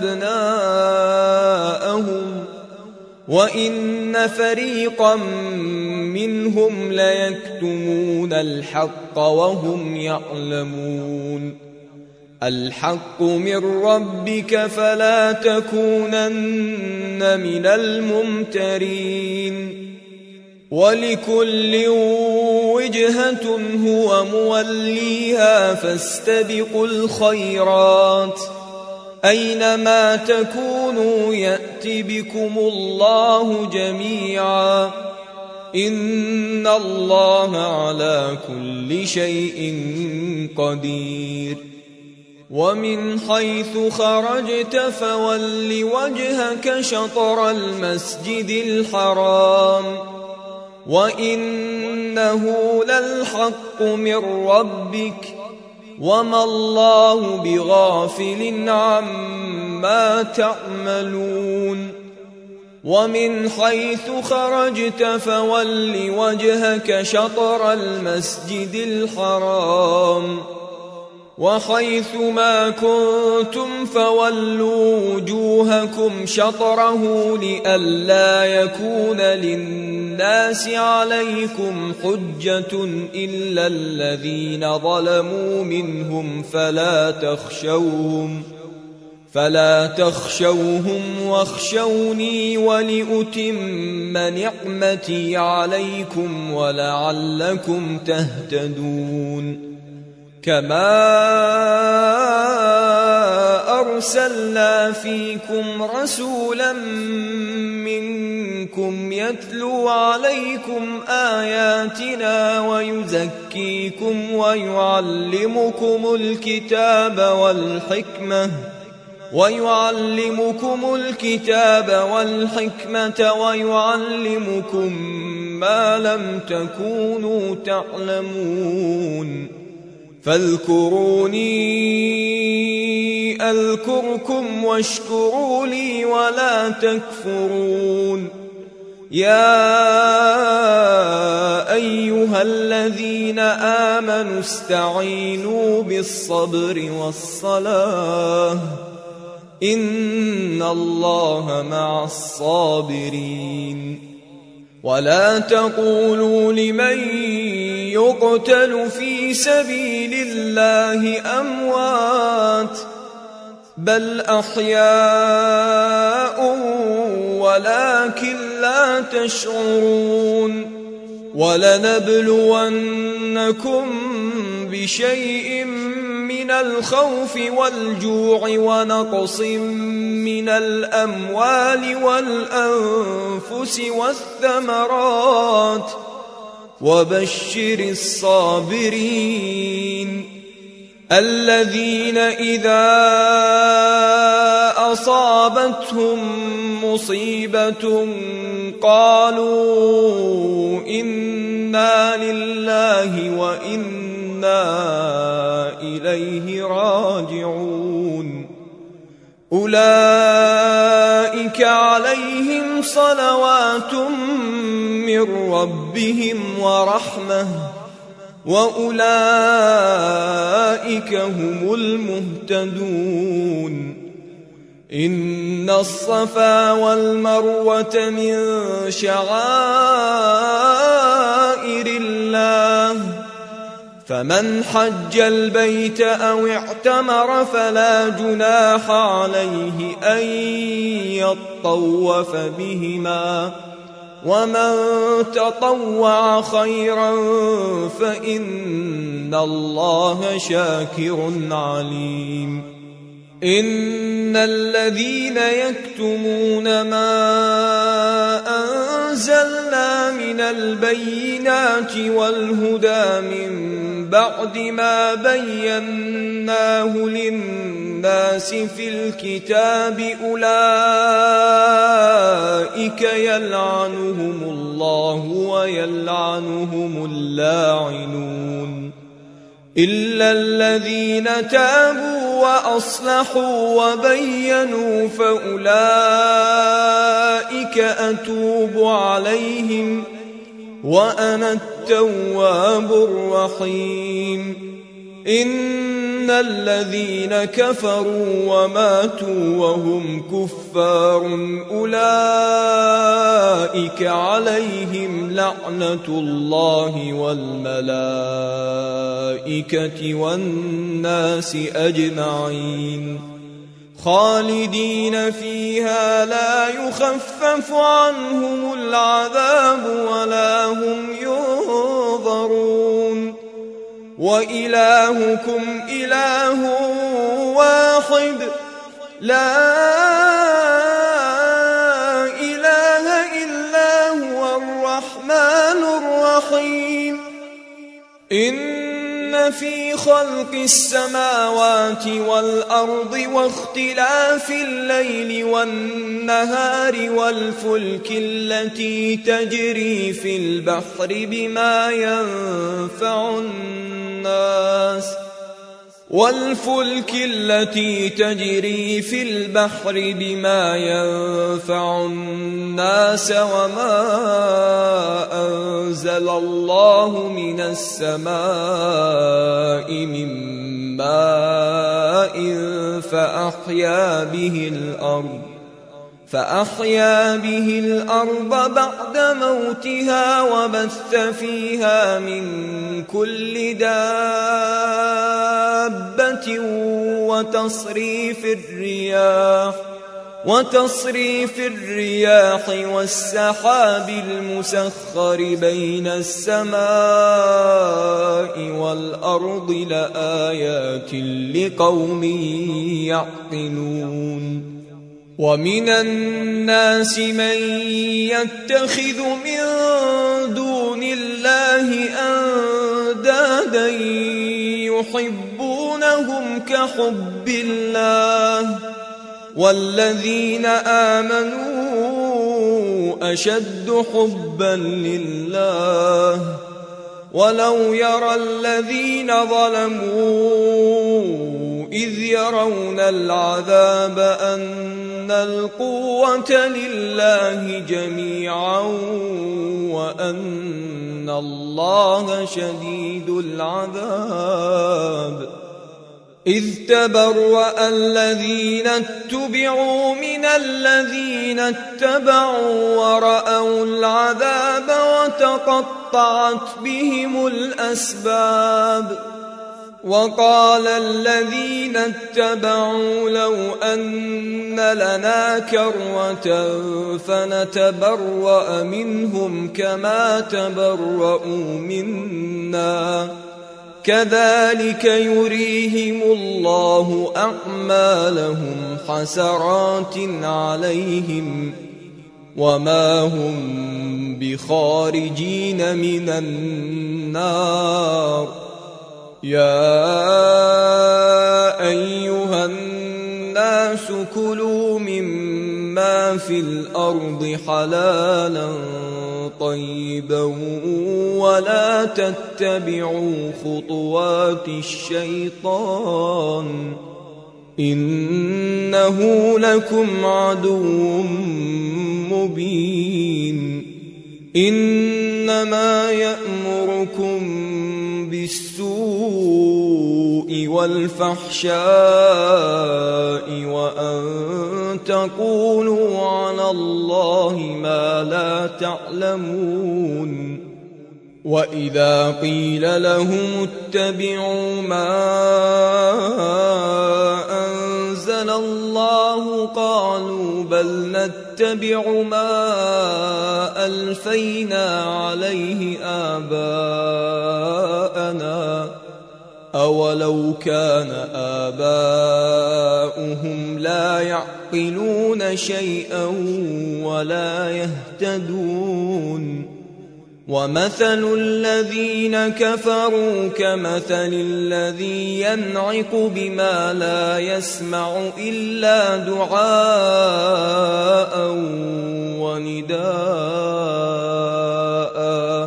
أبناءهم وإن فريقا منهم ليكتمون الحق وهم يعلمون الحق من ربك فلا تكونن من الممترين ولكل وجهة هو موليها فاستبقوا الخيرات أينما تكونوا يأت بكم الله جميعا إن الله على كل شيء قدير ومن حيث خرجت فول وجهك شطر المسجد الحرام وإنه للحق من ربك وما الله بغافل عما تعملون ومن حيث خرجت فول وجهك شطر المسجد الحرام وحيث ما كنتم فولوا وجوهكم شطره لئلا يكون للناس عليكم حجة إلا الذين ظلموا منهم فلا تخشوهم فلا تخشوهم واخشوني ولأتم نعمتي عليكم ولعلكم تهتدون. كما أرسلنا فيكم رسولا منكم يتلو عليكم آياتنا ويزكيكم ويعلمكم الكتاب والحكمة ويعلمكم الكتاب والحكمة ويعلمكم ما لم تكونوا تعلمون. فاذكروني أذكركم واشكروا لي ولا تكفرون. يا أيها الذين آمنوا استعينوا بالصبر والصلاة إن الله مع الصابرين. ولا تقولوا لمن يقتل في سبيل الله أموات بل أحياء ولكن لا تشعرون. ولنبلونكم بشيء من الخوف والجوع ونقص من الأموال والأنفس والثمرات وبشر الصابرين الذين إذا أصابتهم مصيبة قالوا إنا لله وإنا إليه راجعون. أولئك عليهم صلوات من ربهم ورحمة وأولئك هم المهتدون. إن الصفا والمروة من شعائر الله فمن حج البيت أو اعتمر فلا جناح عليه أن يطوف بهما ومن تطوع خيرا فإن الله شاكر عليم. إن الذين يكتمون ما أنزلنا من البينات والهدى من بعد ما بيناه للناس في الكتاب أولئك يلعنهم الله ويلعنهم اللاعنون إلا الذين تابوا وأصلحوا وبينوا فأولئك أتوب عليهم وأنا التواب الرحيم. إن الذين كفروا وماتوا وهم كفار أولئك عليهم لعنة الله والملائكة والناس أجمعين خالدين فيها لا يخفف عنهم العذاب ولا هم ينظرون. وإلهكم إله واحد لا إله إلا هو الرحمن الرحيم. إن في خلق السماوات والأرض واختلاف الليل والنهار والفلك التي تجري في البحر بما ينفع الناس والفلك التي تجري في البحر بما ينفع الناس وما أنزل الله من السماء من ماء فأحيا به الأرض فأحيا به الأرض بعد موتها وبث فيها من كل دابة وتصريف الرياح وتصريف الرياح والسحاب المسخر بين السماء والأرض لآيات لقوم يعقلون. ومن الناس من يتخذ من دون الله أندادا يحبونهم كحب الله والذين آمنوا أشد حبا لله ولو يرى الذين ظلموا إذ يرون العذاب أن القوة لله جميعا وأن الله شديد العذاب. إذ تبرأ الذين اتبعوا من الذين اتبعوا ورأوا العذاب وتقطعت بهم الأسباب. وقال الذين اتبعوا لو أن لنا كرة فنتبرأ منهم كما تبرأوا منا كذلك يريهم الله أعمالهم حسرات عليهم وما هم بخارجين من النار. يا أيها الناس كلوا مما في الأرض حلالا طيبا ولا تتبعوا خطوات الشيطان إنه لكم عدو مبين. إنما يأمركم بالسوء والفحشاء وأن تقولوا على الله ما لا تعلمون. وإذا قيل لهم اتبعوا ما أنزل الله قالوا بل نتبع ما ألفينا عليه آباءنا أولو كان آباؤهم لا يعقلون شيئا ولا يهتدون. ومثل الذين كفروا كمثل الذي ينعق بما لا يسمع إلا دعاء ونداء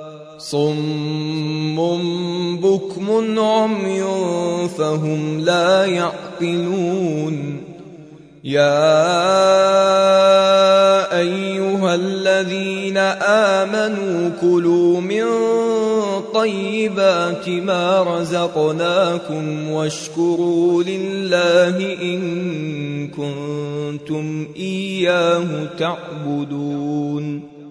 صم بكم عمي فهم لا يعقلون. يا أيها الذين آمنوا كلوا من طيبات ما رزقناكم واشكروا لله إن كنتم إياه تعبدون.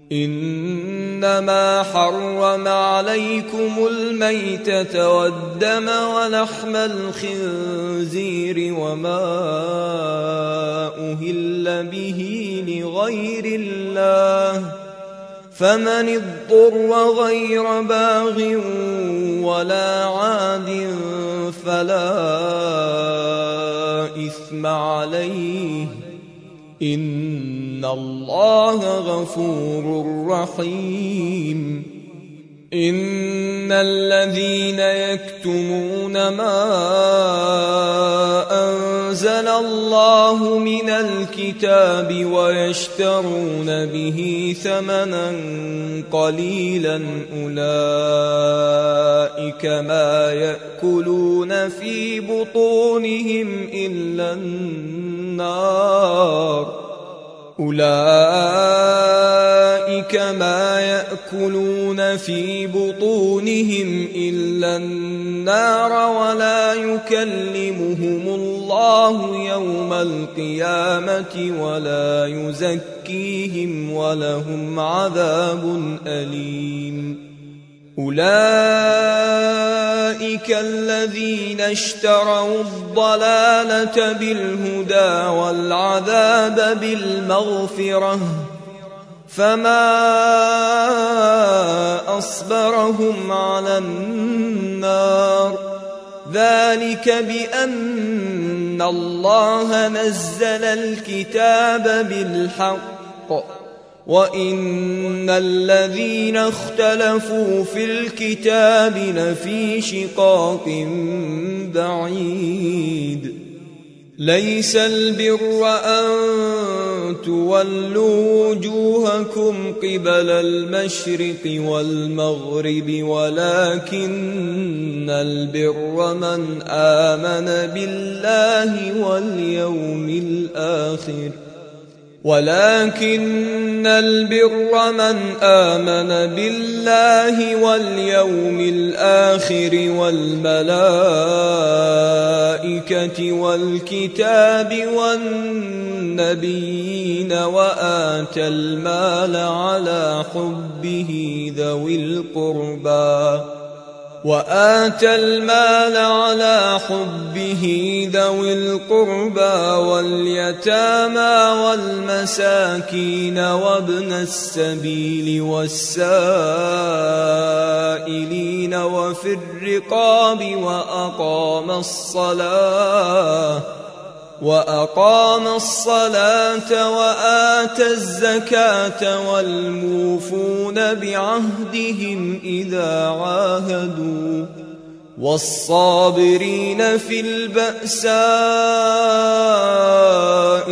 إنما حرم عليكم الميتة والدم ولحم الخنزير وما أهل به لغير الله فمن اضطر غير باغ ولا عاد فلا إثم عليه إن الله غفور رحيم. إن الذين يكتمون ما أنزل الله من الكتاب ويشترون به ثمنا قليلا أولئك ما يأكلون في بطونهم إلا النار أولئك ما يأكلون في بطونهم إلا النار ولا يكلمهم الله الله يوم القيامة ولا يزكيهم ولهم عذاب أليم. أولئك الذين اشتروا الضلالة بالهدى والعذاب بالمغفرة فما أصبرهم على النار ذلك بأن الله نزل الكتاب بالحق وإن الذين اختلفوا في الكتاب لفي شقاق بعيد. ليس البر أن تولوا وجوهكم قبل المشرق والمغرب ولكن البر من آمن بالله واليوم الآخر ولكن البر من آمن بالله واليوم الآخر والملائكة والكتاب والنبيين وآتى المال على حبه ذوي القربى وآتى المال على حبه ذوي القربى واليتامى والمساكين وابن السبيل والسائلين وفي الرقاب وأقام الصلاة وأقام الصلاة وآتى الزكاة والموفون بعهدهم إذا عاهدوا والصابرين في البأساء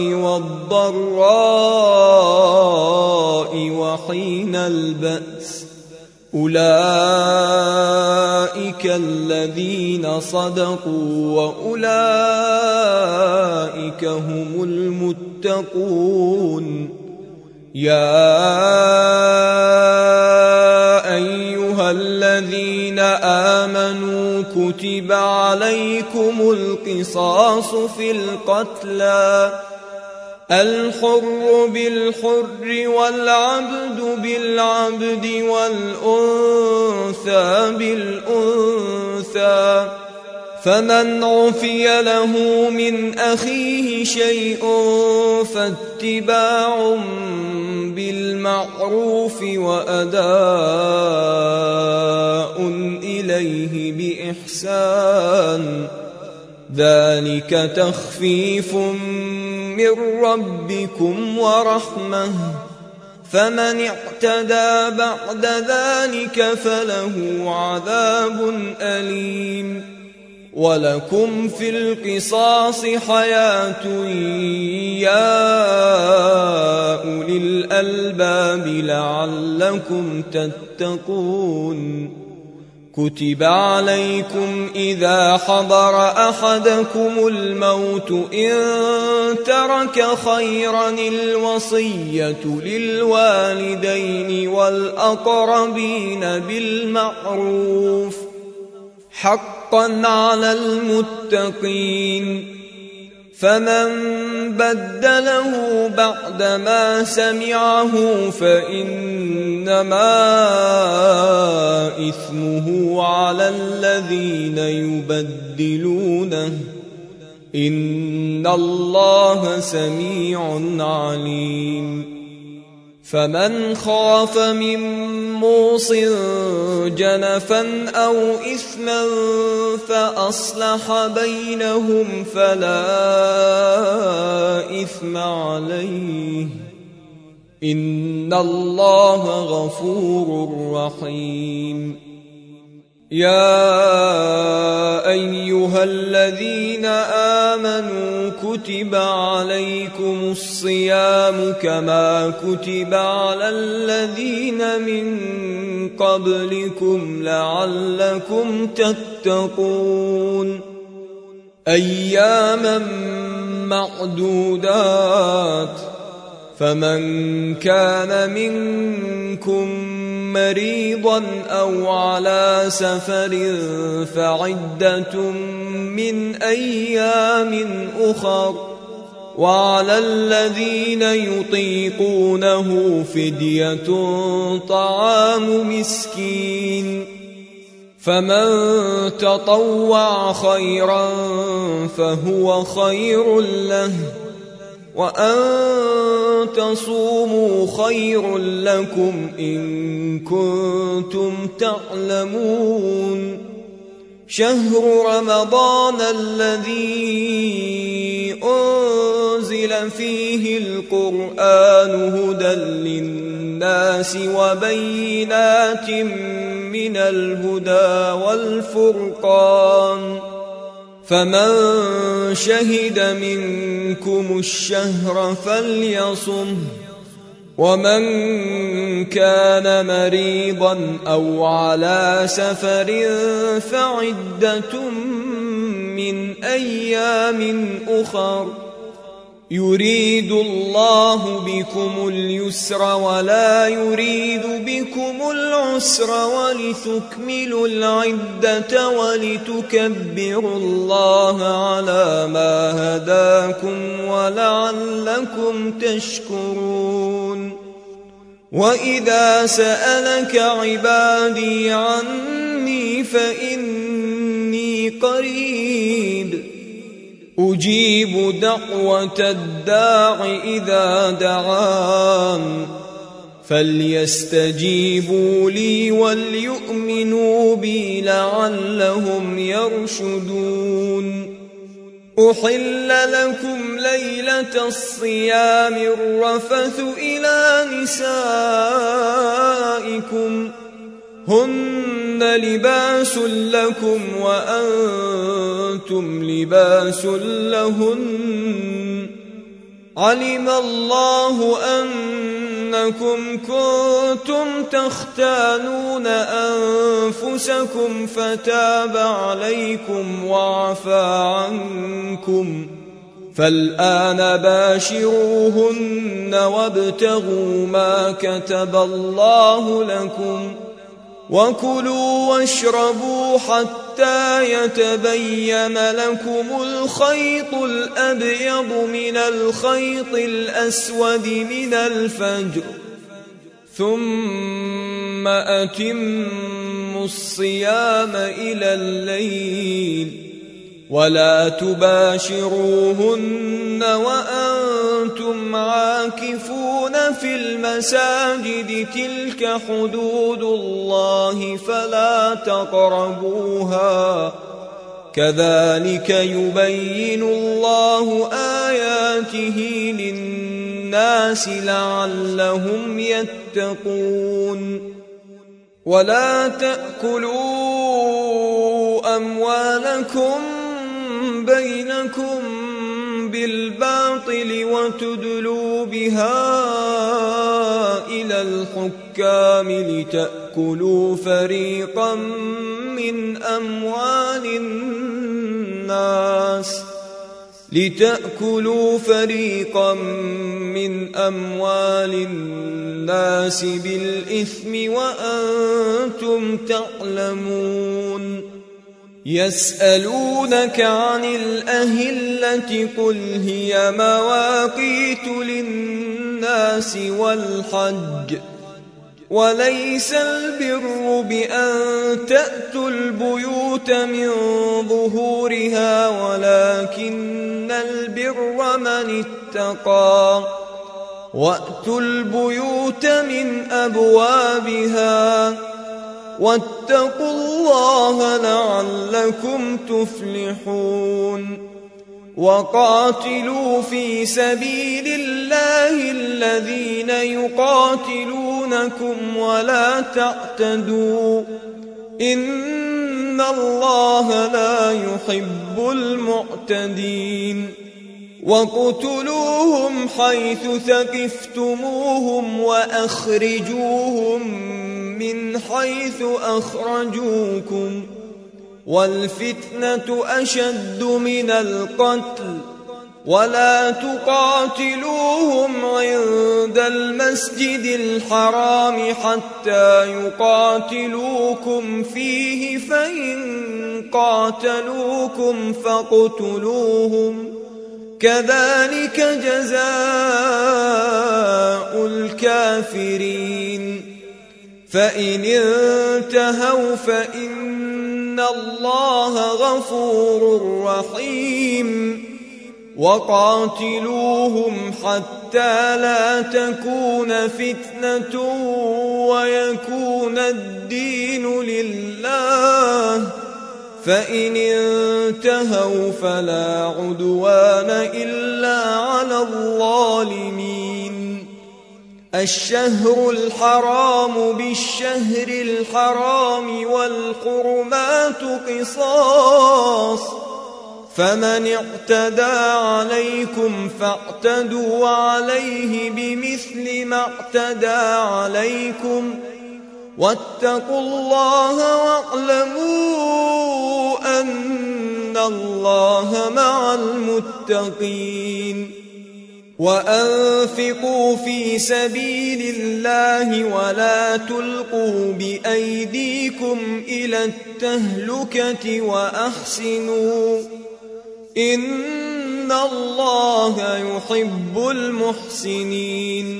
والضراء وحين البأس أولئك الذين صدقوا وأولئك هم المتقون. يا أيها الذين آمنوا كتب عليكم القصاص في القتلى الحر بالحر والعبد بالعبد والأنثى بالأنثى فمن عفي له من أخيه شيء فاتباع بالمعروف وأداء إليه بإحسان ذلك تخفيف من ربكم ورحمة فمن اعتدى بعد ذلك فله عذاب أليم. ولكم في القصاص حياة يا أولي الألباب لعلكم تتقون. كتب عليكم إذا حضر أحدكم الموت إن ترك خيرا الوصية للوالدين والأقربين بالمعروف حقا على المتقين. فمن بدله بعدما سمعه فإنما إثمه على الذين يبدلونه إن الله سميع عليم. فمن خاف من موص جنفا أو إثما فأصلح بينهم فلا إثم عليه إن الله غفور رحيم. يا أيها الذين آمنوا كتب عليكم الصيام كما كتب على الذين من قبلكم لعلكم تتقون. أياما معدودات فمن كان منكم مريضا أو على سفر فعدة من أيام أخر وعلى الذين يطيقونه فدية طعام مسكين فمن تطوع خيرا فهو خير له وأن تصوموا خير لكم إن كنتم تعلمون شهر رمضان الذي أنزل فيه القرآن هدى للناس وبينات من الهدى والفرقان فمن شهد منكم الشهر فليصمه ومن كان مريضا أو على سفر فعدة من أيام أخر يريد الله بكم اليسر ولا يريد بكم العسر ولتكملوا العدة ولتكبروا الله على ما هداكم ولعلكم تشكرون وإذا سألك عبادي عني فإني قريب أجيب دعوة الداع إذا دعان فليستجيبوا لي وليؤمنوا بي لعلهم يرشدون أحل لكم ليلة الصيام الرفث إلى نسائكم هن لباس لكم وأنتم لباس لهن علم الله أنكم كنتم تختانون أنفسكم فتاب عليكم وعفى عنكم فالآن باشروهن وابتغوا ما كتب الله لكم وكلوا واشربوا حتى يتبين لكم الخيط الأبيض من الخيط الأسود من الفجر ثم أتموا الصيام إلى الليل ولا تباشروهن وأنتم عاكفون في المساجد تلك حدود الله فلا تقربوها كذلك يبين الله آياته للناس لعلهم يتقون ولا تأكلوا أموالكم بينكم بالباطل وتدلوا بها إلى الحكام لتأكلوا فريقا من أموال الناس لتأكلوا فريقا من أموال الناس بالإثم وأنتم تعلمون يسألونك عن الأهلة قل هي مواقيت للناس والحج وليس البر بأن تأتوا البيوت من ظهورها ولكن البر من اتقى وأتوا البيوت من أبوابها واتقوا الله لعلكم تفلحون وقاتلوا في سبيل الله الذين يقاتلونكم ولا تعتدوا إن الله لا يحب المعتدين وقتلوهم حيث ثقفتموهم وأخرجوهم من حيث أخرجوكم والفتنة أشد من القتل ولا تقاتلوهم عند المسجد الحرام حتى يقاتلوكم فيه فإن قاتلوكم فاقتلوهم كذلك جزاء الكافرين فإن انتهوا فإن الله غفور رحيم وقاتلوهم حتى لا تكون فتنة ويكون الدين لله فإن انتهوا فلا عدوان إلا على الظالمين الشهر الحرام بالشهر الحرام والحرمات قصاص فمن اعتدى عليكم فاعتدوا عليه بمثل ما اعتدى عليكم واتقوا الله واعلموا أن الله مع المتقين وأنفقوا في سبيل الله ولا تلقوا بأيديكم إلى التهلكة وأحسنوا إن الله يحب المحسنين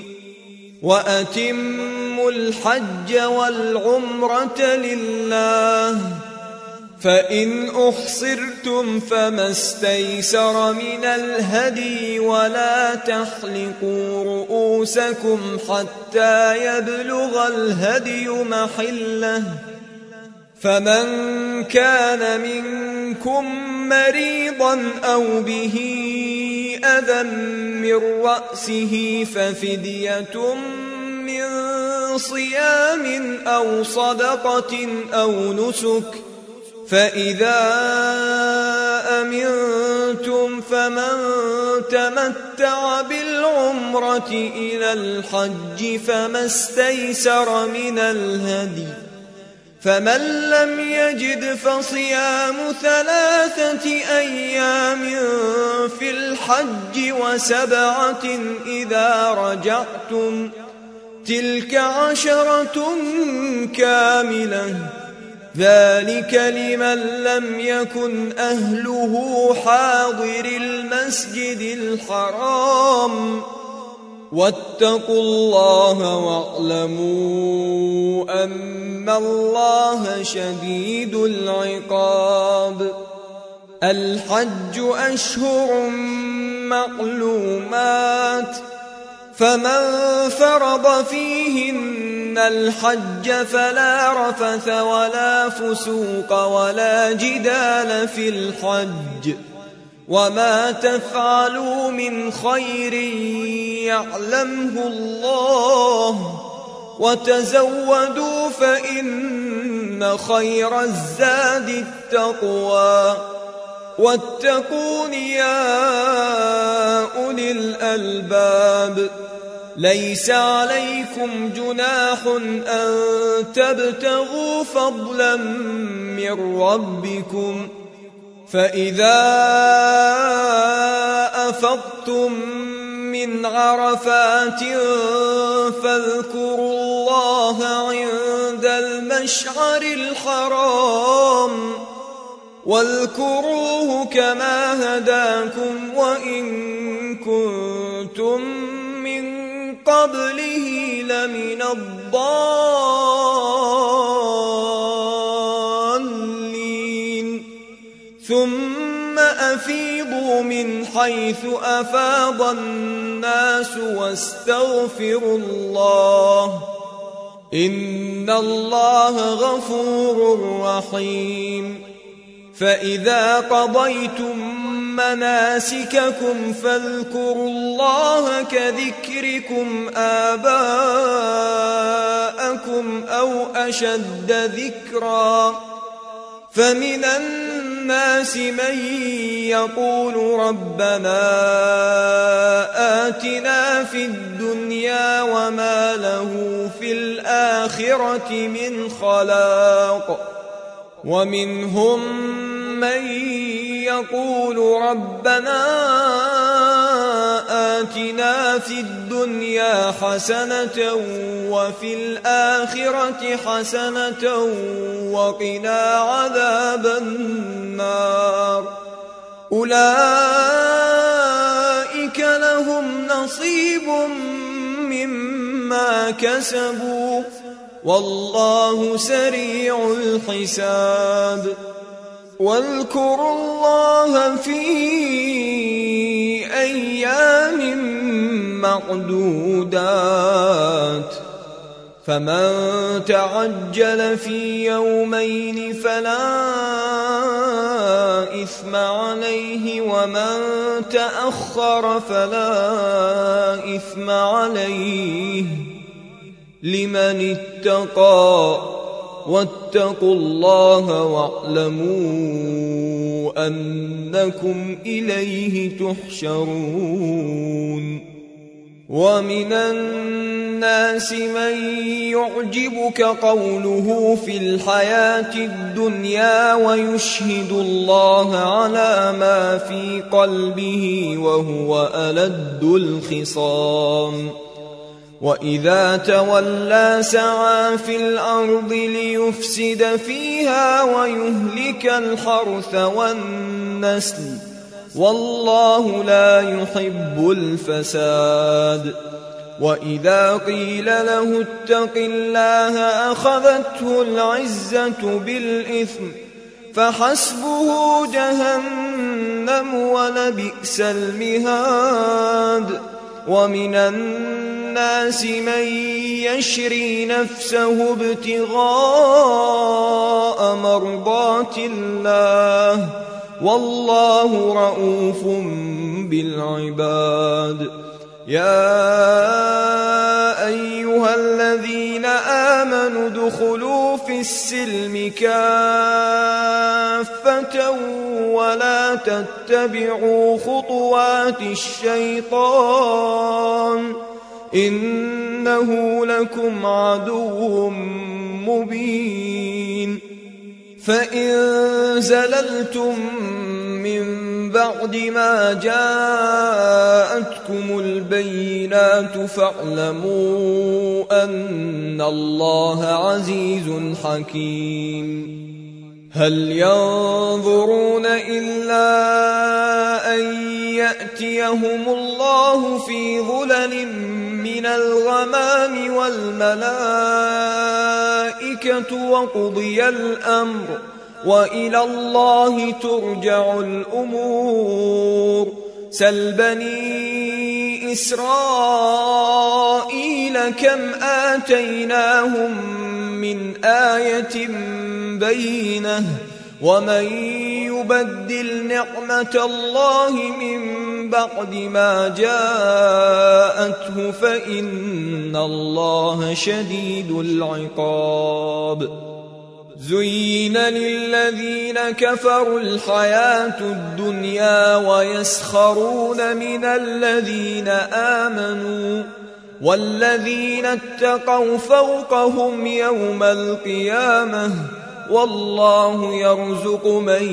وأتموا الحج والعمرة لله فإن أحصرتم فما استيسر من الهدي ولا تحلقوا رؤوسكم حتى يبلغ الهدي محله فمن كان منكم مريضا أو به أذى من رأسه ففدية من صيام أو صدقة أو نسك فإذا أمنتم فمن تمتع بالعمرة إلى الحج فما استيسر من الهدي فمن لم يجد فصيام ثلاثة أيام في الحج وسبعة إذا رجعتم تلك عشرة كاملة ذلك لمن لم يكن أهله حاضر المسجد الحرام واتقوا الله واعلموا أن الله شديد العقاب الحج أشهر معلومات فمن فرض فيهن الحج فلا رفث ولا فسوق ولا جدال في الحج وما تفعلوا من خير يعلمه الله وتزودوا فإن خير الزاد التقوى واتقون يا أولي الألباب ليس عليكم جناح أن تبتغوا فضلا من ربكم فإذا أفضتم من عرفات فاذكروا الله عند المشعر الحرام واذكروه كما هداكم وإن كنتم من قبله لمن الضالين ثم أفيضوا من حيث أفاض الناس واستغفروا الله إن الله غفور رحيم فإذا قضيتم مناسككم فاذكروا الله كذكركم آباءكم أو أشد ذكرا فمن الناس من يقول ربنا آتنا في الدنيا وما له في الآخرة من خلاق ومنهم من يقول ربنا آتنا في الدنيا حسنة وفي الآخرة حسنة وقنا عذاب النار أولئك لهم نصيب مما كسبوا والله سريع الحساب واذكروا الله في أيام معدودات فمن تعجل في يومين فلا إثم عليه ومن تأخر فلا إثم عليه لمن اتقى واتقوا الله واعلموا أنكم إليه تحشرون ومن الناس من يعجبك قوله في الحياة الدنيا ويشهد الله على ما في قلبه وهو ألد الخصام وإذا تولى سعى في الأرض ليفسد فيها ويهلك الحرث والنسل والله لا يحب الفساد وإذا قيل له اتق الله أخذته العزة بالإثم فحسبه جهنم ولبئس المهاد ومن الناس من يشري نفسه ابتغاء مرضات الله والله رؤوف بالعباد يا أيها الذين آمنوا ادخلوا في السلم كافة ولا تتبعوا خطوات الشيطان إنه لكم عدو مبين فإن زللتم من بعد ما جاءتكم البينات فاعلموا أن الله عزيز حكيم هل ينظرون إلا أن يأتيهم الله في ظلل من الغمام والملائكة وقضي الأمر وإلى الله ترجع الأمور سل بني إسرائيل كم آتيناهم من آية بينة ومن يبدل نعمة الله من بعد ما جاءته فإن الله شديد العقاب زين للذين كفروا الحياة الدنيا ويسخرون من الذين آمنوا والذين اتقوا فوقهم يوم القيامة والله يرزق من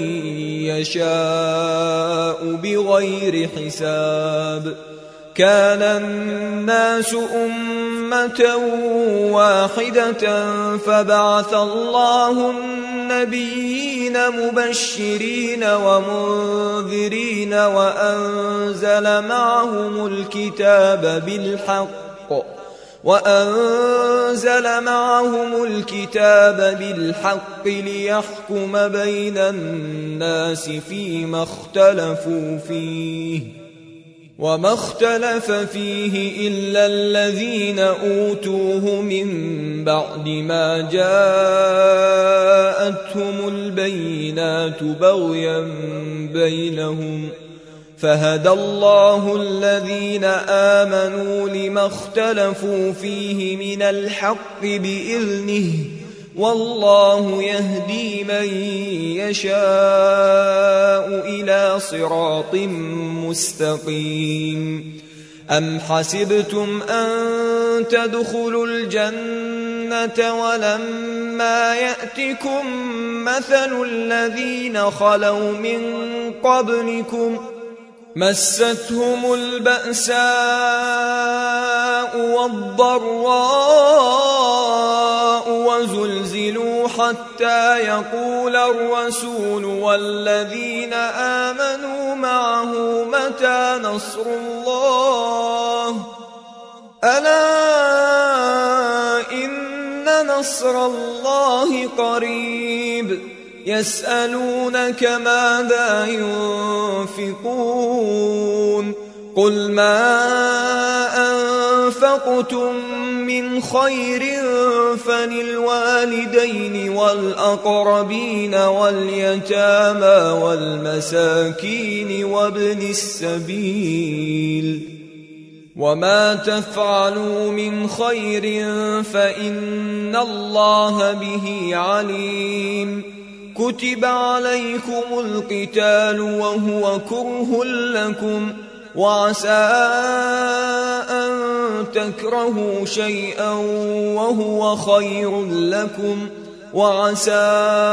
يشاء بغير حساب كان الناس أمة واحدة فبعث الله النبيين مبشرين ومنذرين وأنزل معهم الكتاب بالحق وأنزل معهم الكتاب بالحق ليحكم بين الناس فيما اختلفوا فيه وما اختلف فيه إلا الذين أوتوه من بعد ما جاءتهم البينات بغيا بينهم فهدى الله الذين آمنوا لما اختلفوا فيه من الحق بإذنه والله يهدي من يشاء إلى صراط مستقيم أم حسبتم أن تدخلوا الجنة ولما يأتكم مثل الذين خلوا من قبلكم مستهم البأساء والضراء وزلزلوا حتى يقول الرسول والذين آمنوا معه متى نصر الله ألا إن نصر الله قريب يسألونك ماذا ينفقون قل ما أنفقتم من خير فللوالدين والأقربين واليتامى والمساكين وابن السبيل وما تفعلوا من خير فإن الله به عليم كتب عليكم القتال وهو كره لكم وعسى أن تكرهوا شيئا وهو خير لكم وعسى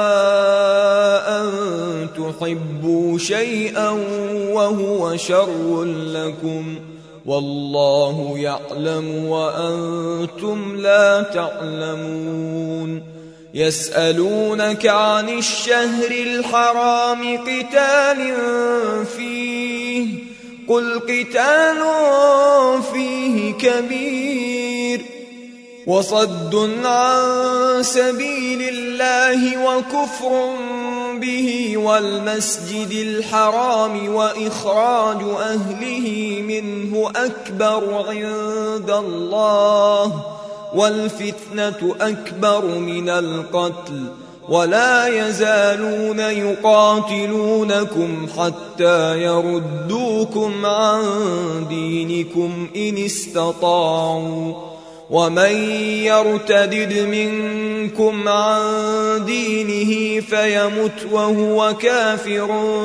أن تحبوا شيئا وهو شر لكم والله يعلم وأنتم لا تعلمون يسألونك عن الشهر الحرام قتال فيه قل قتال فيه كبير وصد عن سبيل الله وكفر به والمسجد الحرام وإخراج أهله منه أكبر عند الله والفتنة أكبر من القتل ولا يزالون يقاتلونكم حتى يردوكم عن دينكم إن استطاعوا ومن يرتدد منكم عن دينه فيمت وهو كافر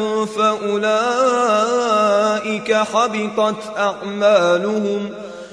فأولئك حبطت أعمالهم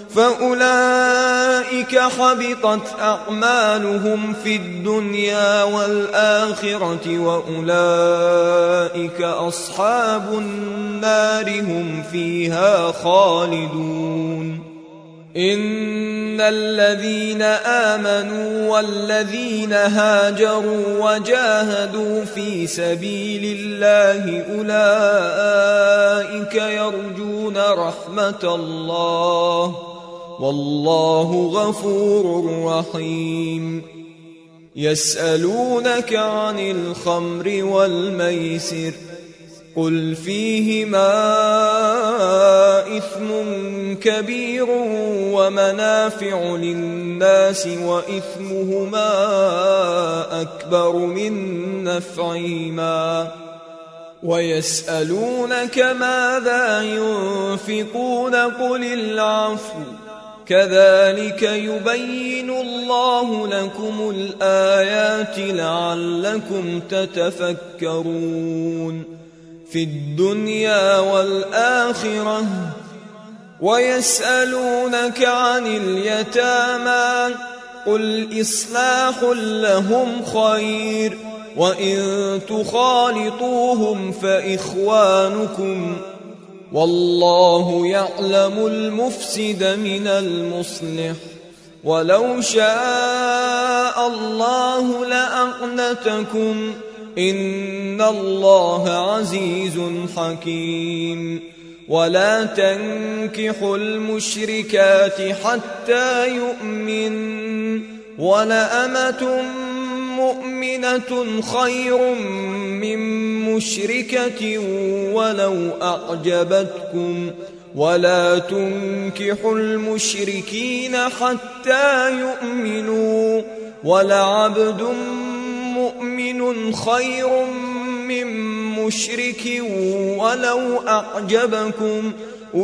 فأولئك حبطت أعمالهم في الدنيا والآخرة وأولئك أصحاب النار هم فيها خالدون إن الذين آمنوا والذين هاجروا وجاهدوا في سبيل الله أولئك يرجون رحمة الله والله غفور رحيم يسألونك عن الخمر والميسر قل فيهما إثم كبير ومنافع للناس وإثمهما أكبر من نفعهما ويسألونك ماذا ينفقون قل العفو كذلك يبين الله لكم الآيات لعلكم تتفكرون في الدنيا والآخرة ويسألونك عن اليتامى قل إصلاح لهم خير وإن تخالطوهم فإخوانكم والله يعلم المفسد من المصلح ولو شاء الله لأعنتكم إن الله عزيز حكيم ولا تنكحوا المشركات حتى يؤمن ولأمة مؤمنة خير من مشركة ولو أعجبتكم ولا تنكحوا المشركين حتى يؤمنوا ولعبد مؤمن خير من مشرك ولو أعجبكم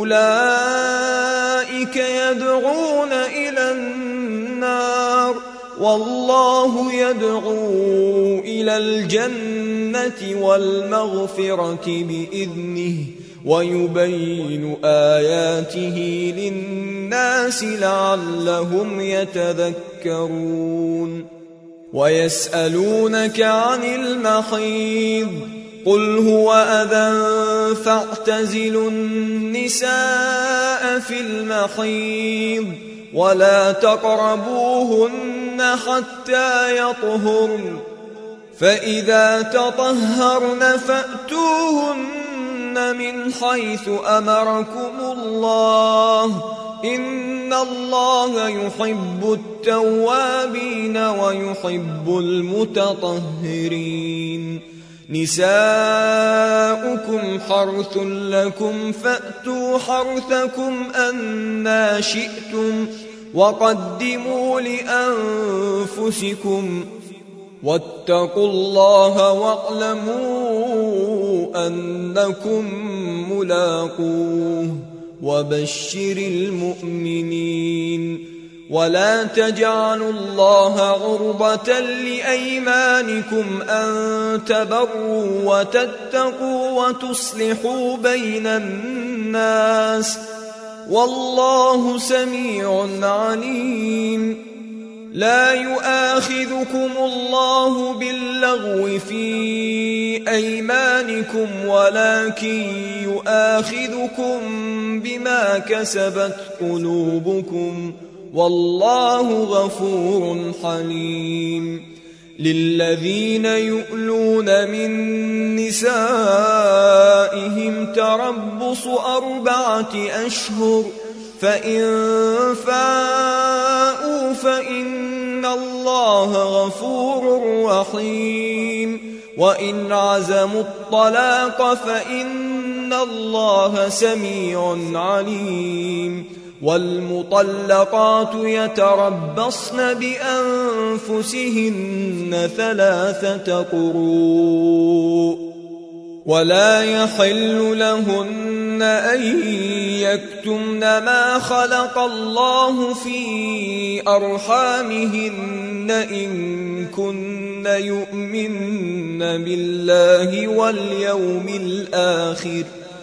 أولئك يدعون إلى النار والله يدعو إلى الجنة والمغفرة بإذنه ويبين آياته للناس لعلهم يتذكرون ويسألونك عن المحيض قل هو أذى فاعتزلوا النساء في المحيض ولا تقربوهن حتى يطهرن فإذا تطهرن فأتوهن من حيث أمركم الله إن الله يحب التوابين ويحب المتطهرين نساؤكم حرث لكم فأتوا حرثكم أنى شئتم وقدموا لأنفسكم واتقوا الله واعلموا أنكم ملاقوه وبشر المؤمنين ولا تجعلوا الله عرضة لأيمانكم أن تبروا وتتقوا وتصلحوا بين الناس والله سميع عليم لا يؤاخذكم الله باللغو في أيمانكم ولكن يؤاخذكم بما كسبت قلوبكم والله غفور حليم للذين يؤلون من نسائهم تربص أربعة أشهر فإن فاءوا فإن الله غفور رحيم وإن عزموا الطلاق فإن الله سميع عليم والمطلقات يتربصن بأنفسهن ثلاثة قروء ولا يحل لهن أن يكتمن ما خلق الله في أرحامهن إن كن يؤمن بالله واليوم الآخر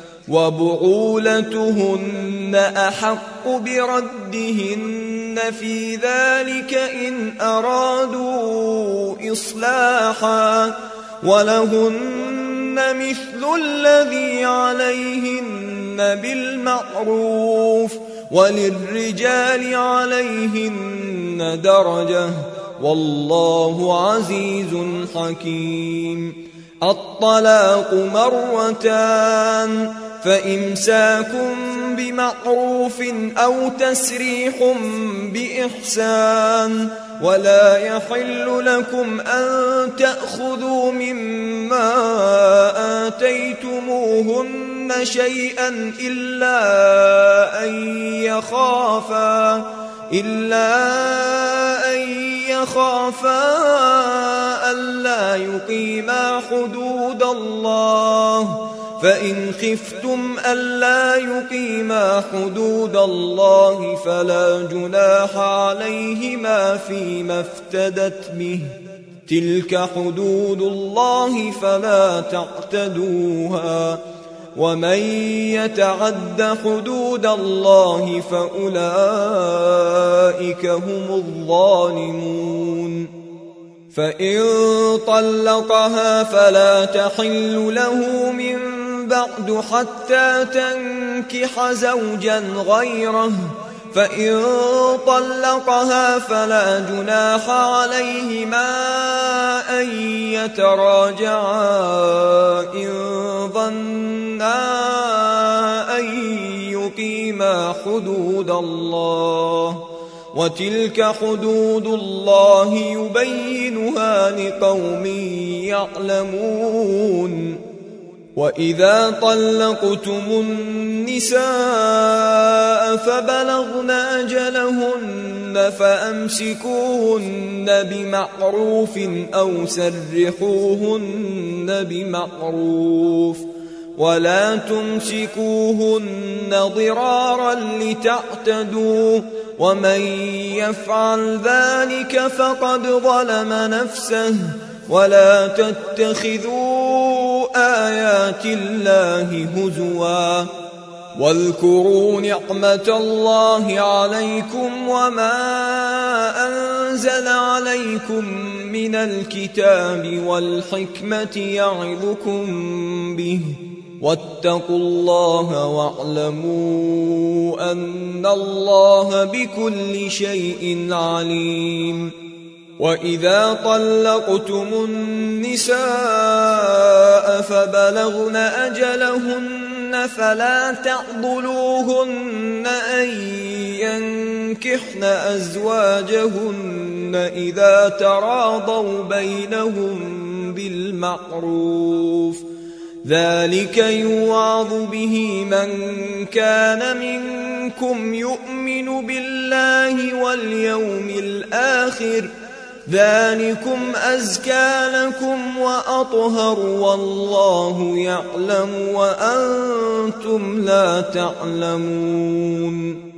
وبعولتهن أحق بردهن في ذلك إن أرادوا إصلاحا ولهن مثل الذي عليهن بالمعروف وللرجال عليهن درجة والله عزيز حكيم الطلاق مرتان فإمساك بمعروف أو تسريح بإحسان ولا يحل لكم أن تأخذوا مما آتيتموهن شيئا إلا أن يخافا إلا أن يخافا ألا يقيما حدود الله فإن خفتم ألا يقيما حدود الله فلا جناح عليهما فيما افتدت به تلك حدود الله فلا تعتدوها ومن يتعد حدود الله فأولئك هم الظالمون فإن طلقها فلا تحل له من بعد حتى تنكح زوجا غيره فإن طلقها فلا جناح عليهما أن يتراجعا إن ظنا أن يقيما حدود الله وتلك حدود الله يبينها لقوم يعلمون وإذا طلقتم النساء فبلغن أجلهن فأمسكوهن بمعروف أو سرحوهن بمعروف ولا تمسكوهن ضرارا لتعتدوا ومن يفعل ذلك فقد ظلم نفسه ولا تتخذوا آيات الله هزوا واذكروا نعمة الله عليكم وما أنزل عليكم من الكتاب والحكمة يعظكم به واتقوا الله واعلموا أن الله بكل شيء عليم. وإذا طلقتم النساء فبلغن أجلهن فلا تعضلوهن أن ينكحن أزواجهن إذا تراضوا بينهم بالمعروف، ذلك يوعظ به من كان منكم يؤمن بالله واليوم الآخر، ذلكم أزكى لكم وأطهر والله يعلم وأنتم لا تعلمون.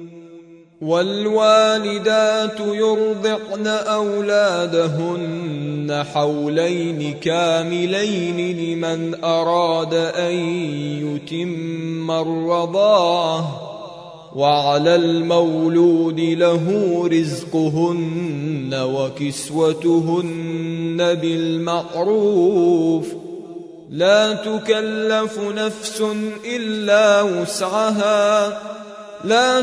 والوالدات يرضعن أولادهن حولين كاملين لمن أراد أن يتم الرضاعة، وعلى المولود له رزقهن وكسوتهن بالمعروف، لا تكلف نفس إلا وسعها، لا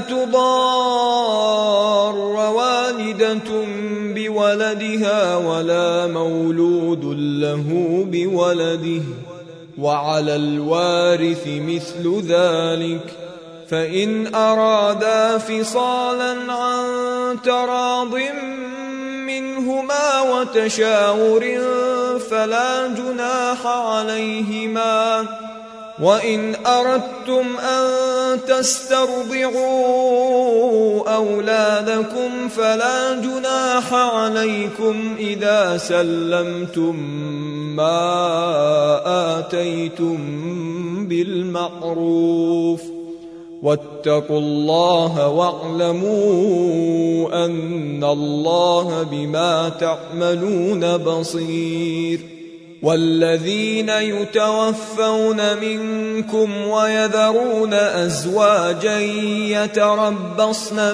تضار والدة بولدها ولا مولود له بولده، وعلى الوارث مثل ذلك، فإن أرادا فصالا عن تراض منهما وتشاور فلا جناح عليهما. وإن أردتم أن تسترضعوا أولادكم فلا جناح عليكم إذا سلمتم ما آتيتم بالمعروف، واتقوا الله واعلموا أن الله بما تعملون بصير. والذين يتوفون منكم ويذرون أزواجا يتربصن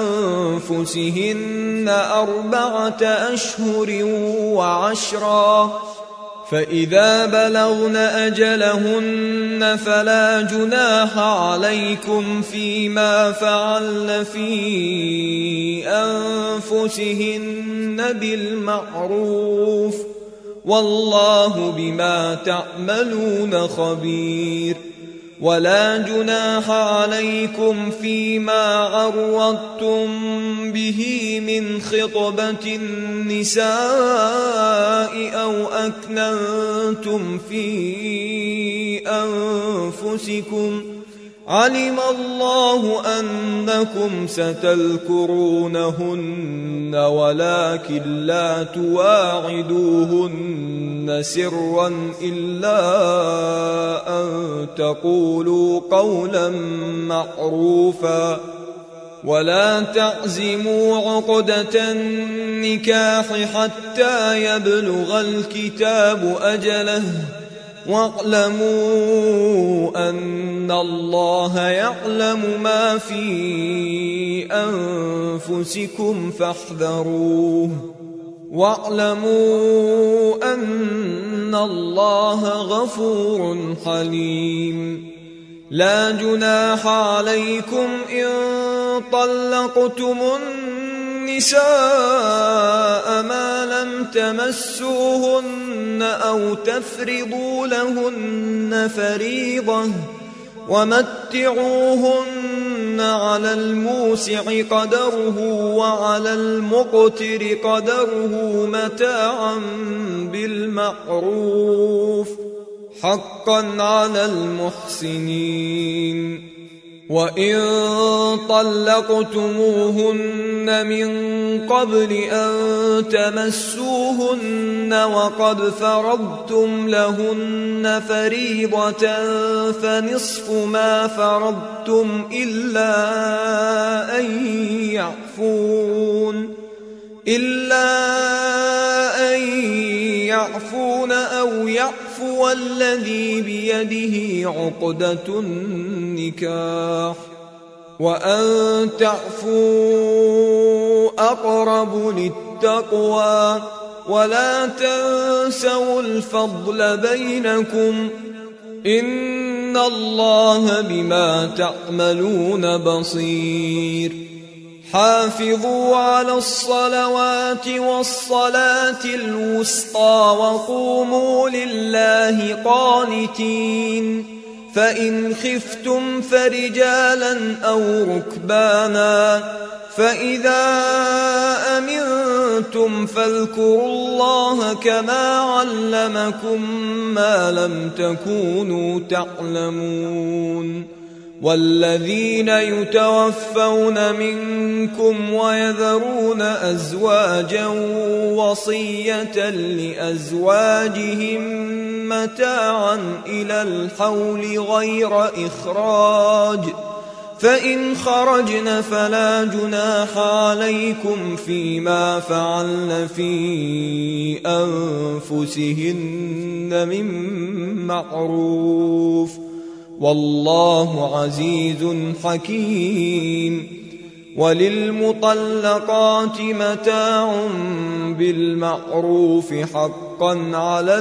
بأنفسهن أربعة أشهر وعشرا، فإذا بلغن أجلهن فلا جناح عليكم فيما فعلن في أنفسهن بالمعروف، والله بما تعملون خبير. ولا جناح عليكم فيما عرضتم به من خطبة النساء أو أكننتم في أنفسكم، علم الله أنكم ستذكرونهن ولكن لا تواعدوهن سرا إلا أن تقولوا قولا معروفا، ولا تعزموا عقدة النكاح حتى يبلغ الكتاب أجله، واعلموا أن الله يعلم ما في أنفسكم فاحذروه، واعلموا أن الله غفور حليم. لا جناح عليكم إن طلقتم النساء ما لم تمسوهن أو تفرضوا لهن فريضة، ومتعوهن على الموسع قدره وعلى المقتر قدره متاعا بالمعروف، حقا على المحسنين. وإن طلقتموهن من قبل أن تمسوهن وقد فرضتم لهن فريضة فنصف ما فرضتم إلا أن يعفون إلا أن يعفون أو يعفون يعفو الذي بيده عقدة النكاح وأن تعفوا أقرب للتقوى ولا تنسوا الفضل بينكم إن الله بما تعملون بصير حافظوا على الصلوات والصلاة الوسطى وقوموا لله قانتين فإن خفتم فرجالا أو ركبانا فإذا أمنتم فاذكروا الله كما علمكم ما لم تكونوا تعلمون والذين يتوفون منكم ويذرون أزواجا وصية لأزواجهم متاعا إلى الحول غير إخراج فإن خرجن فلا جناح عليكم فيما فعلن في أنفسهن من معروف والله عزيز حكيم وللمطلقات متاع بالمعروف حقا على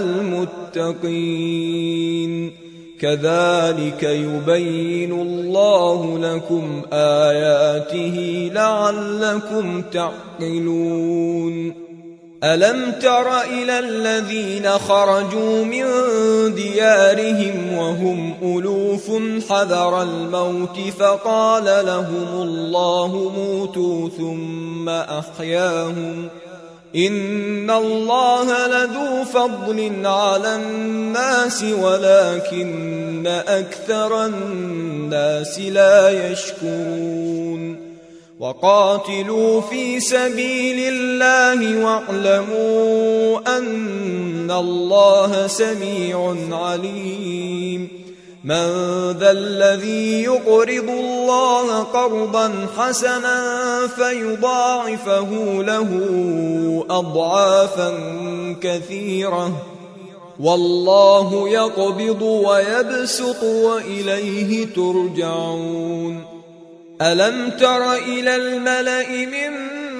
المتقين كذلك يبين الله لكم آياته لعلكم تعقلون ألم تر إلى الذين خرجوا من ديارهم وهم ألوف حذر الموت فقال لهم الله موتوا ثم أحياهم إن الله لذو فضل على الناس ولكن أكثر الناس لا يشكرون وقاتلوا في سبيل الله واعلموا أن الله سميع عليم من ذا الذي يقرض الله قرضا حسنا فيضاعفه له أضعافا كثيرة والله يقبض ويبسط وإليه ترجعون ألم تر إلى الملأ من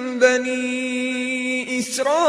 بني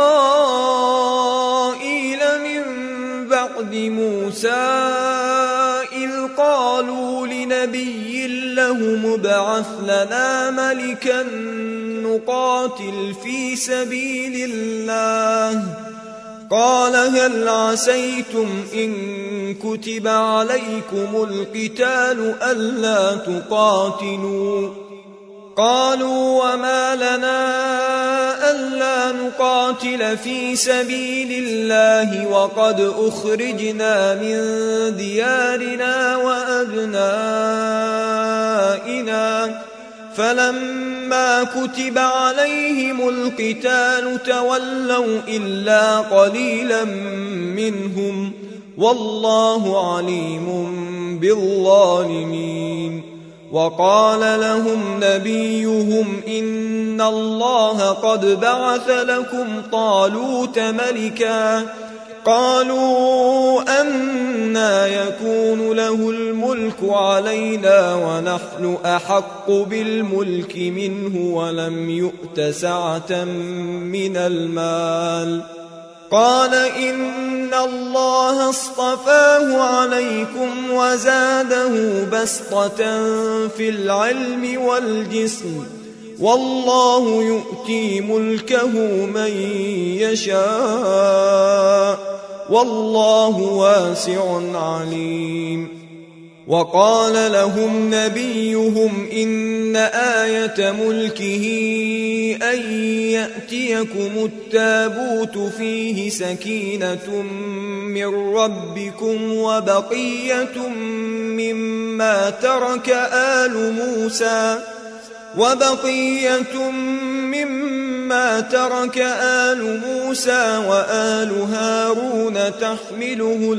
إسرائيل من بعد موسى إذ قالوا لنبي له ابعث لنا ملكا نقاتل في سبيل الله قال هل عسيتم إن كتب عليكم القتال ألا تقاتلوا قالوا وما لنا ألا نقاتل في سبيل الله وقد أخرجنا من ديارنا وأبنائنا فلما كتب عليهم القتال تولوا إلا قليلا منهم والله عليم بالظالمين وقال لهم نبيهم إن الله قد بعث لكم طالوت ملكا قالوا أنى يكون له الملك علينا ونحن أحق بالملك منه ولم يؤت سعة من المال قال إن الله اصطفاه عليكم وزاده بسطة في العلم والجسم والله يؤتي ملكه من يشاء والله واسع عليم وقال لهم نبيهم إن آية ملكه أن يأتيكم التابوت فيه سكينة من ربكم وبقية مما ترك آل موسى وبقية مما ترك آل موسى وآل هارون تحمله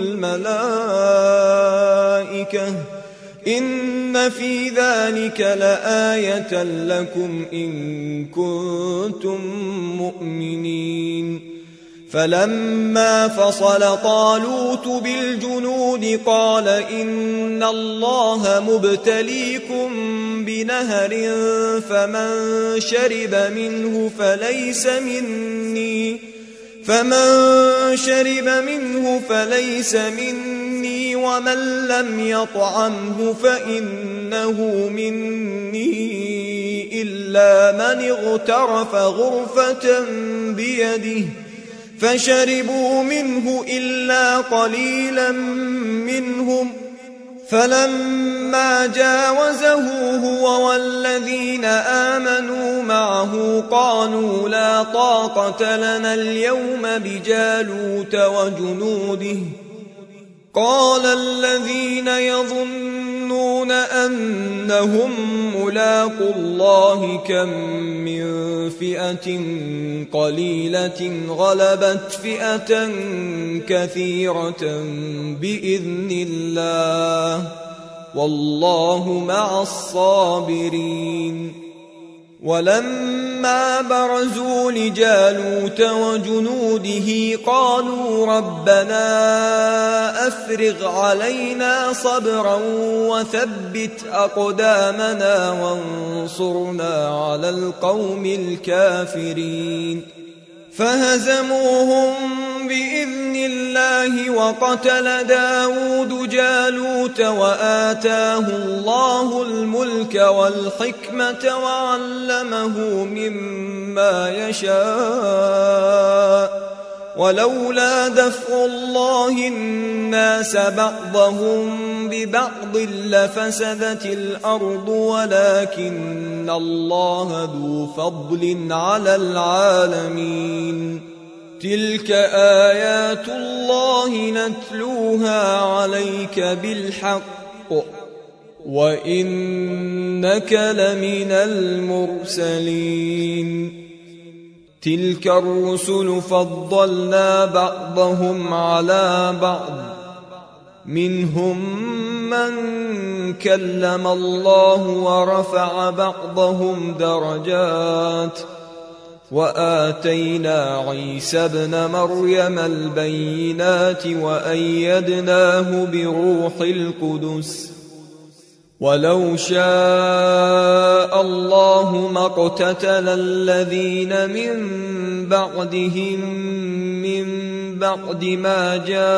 الملائكة إن في ذلك لآية لكم إن كنتم مؤمنين فلما فصل طالوت بالجنود قال إن الله مبتليكم بنهر فمن شرب منه فليس مني فمن شرب منه فليس مني ومن لم يطعمه فإنه مني إلا من اغترف غرفة بيده فشربوا منه إلا قليلا منهم فلما جاوزه هو والذين آمنوا معه قالوا لا طاقة لنا اليوم بجالوت وجنوده قال الذين يظنون أنهم ملاقو الله كم من فئة قليلة غلبت فئة كثيرة بإذن الله والله مع الصابرين. ولما برزوا لجالوت وجنوده قالوا ربنا أفرغ علينا صبرا وثبت أقدامنا وانصرنا على القوم الكافرين فهزموهم بإذن الله وقتل داود جالوت وآتاه الله الملك والحكمة وعلمه مما يشاء ولولا دفع الله الناس بعضهم ببعض لفسدت الأرض ولكن الله ذو فضل على العالمين. تلك آيات الله نتلوها عليك بالحق وإنك لمن المرسلين. تلك الرسل فضلنا بعضهم على بعض منهم من كلم الله ورفع بعضهم درجات وآتينا عيسى ابن مريم البينات وأيدناه بروح القدس ولو شاء الله ما اقتتل الذين من بعدهم من بعد ما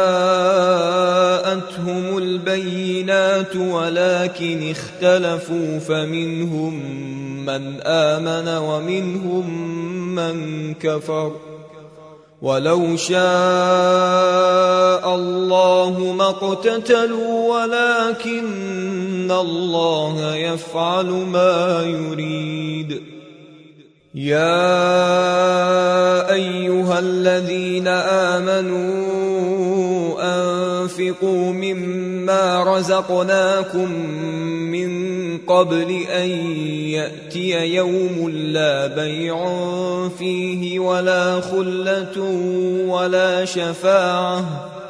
جاءتهم البينات ولكن اختلفوا فمنهم من آمن ومنهم من كفر ولو شاء الله ما اقتتلوا ولكن الله يفعل ما يريد. يا أيها الذين آمنوا أنفقوا مما رزقناكم من قبل أن يأتي يوم لا بيع فيه ولا خلة ولا شفاعة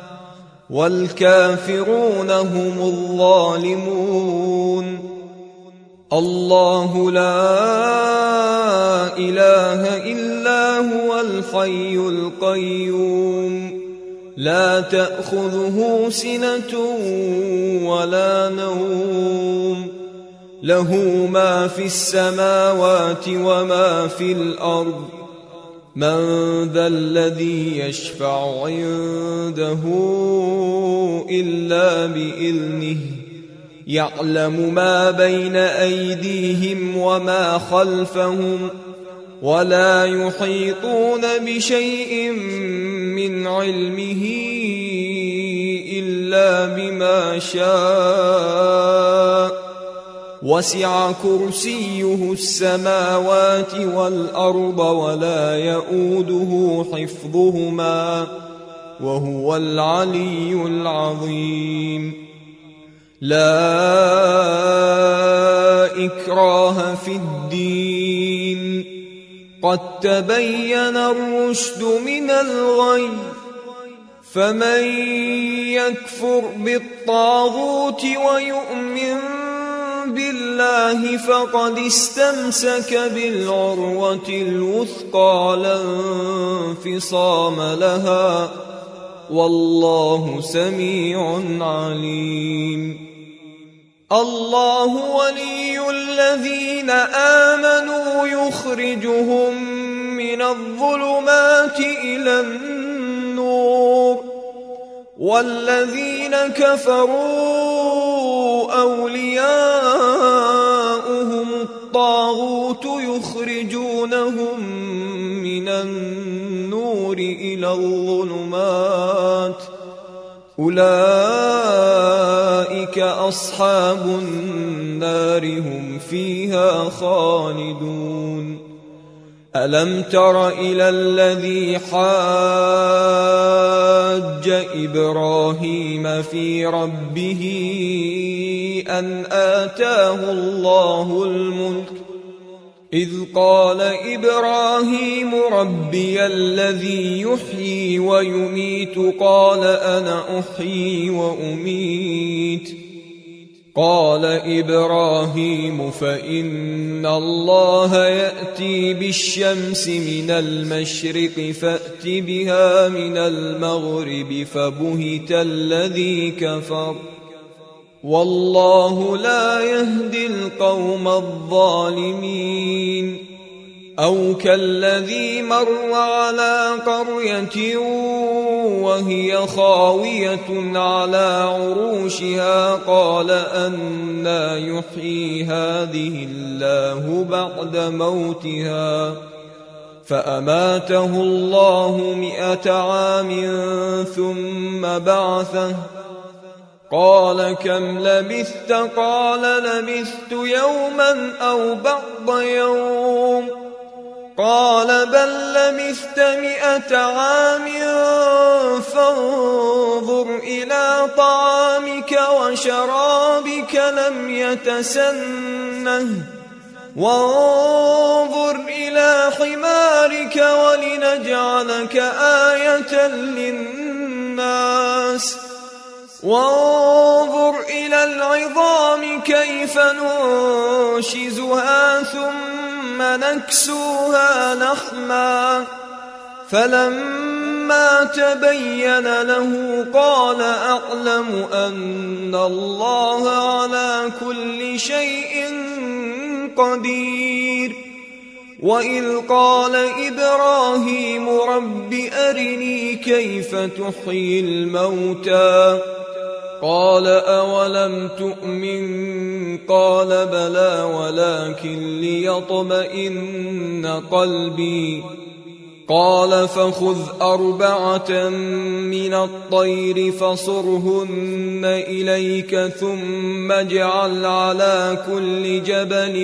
والكافرون هم الظالمون. الله لا إله إلا هو الحي القيوم لا تأخذه سنة ولا نوم له ما في السماوات وما في الأرض من ذا الذي يشفع عنده إلا بإذنه يعلم ما بين أيديهم وما خلفهم ولا يحيطون بشيء من علمه إلا بما شاء وسع كرسيه السماوات والأرض ولا يؤوده حفظهما وهو العلي العظيم. لا إكراه في الدين قد تبين الرشد من الغي فمن يكفر بالطاغوت ويؤمن بالله فقد استمسك بالعروة الوثقى لا انفصام لها والله سميع عليم. الله ولي الذين آمنوا يخرجهم من الظلمات إلى النور والذين كفروا أولياؤهم الطاغوت يخرجونهم من النور إلى الظلمات أولئك أصحاب النار هم فيها خالدون. ألم تر إلى الذي حاج إبراهيم في ربه أن آتاه الله الملك إذ قال إبراهيم ربي الذي يحيي ويميت قال أنا أحيي وأميت قال إبراهيم فإن الله يأتي بالشمس من المشرق فأت بها من المغرب فبهت الذي كفر والله لا يهدي القوم الظالمين. أو كالذي مر على قرية وهي خاوية على عروشها قال أنى يحيي هذه الله بعد موتها فأماته الله مئة عام ثم بعثه قال كم لبثت قال لبثت يوما أو بعض يوم قال بل لبثت مئة عام فانظر إلى طعامك وشرابك لم يتسنه وانظر إلى حمارك ولنجعلك آية للناس وانظر إلى العظام كيف ننشزها ثم نكسوها لحما فلما تبين له قال أعلم أن الله على كل شيء قدير. وإذ قال إبراهيم رب أرني كيف تحيي الموتى قال أولم تؤمن قال بلى ولكن ليطمئن قلبي قال فخذ أربعة من الطير فصرهن إليك ثم اجعل على كل جبل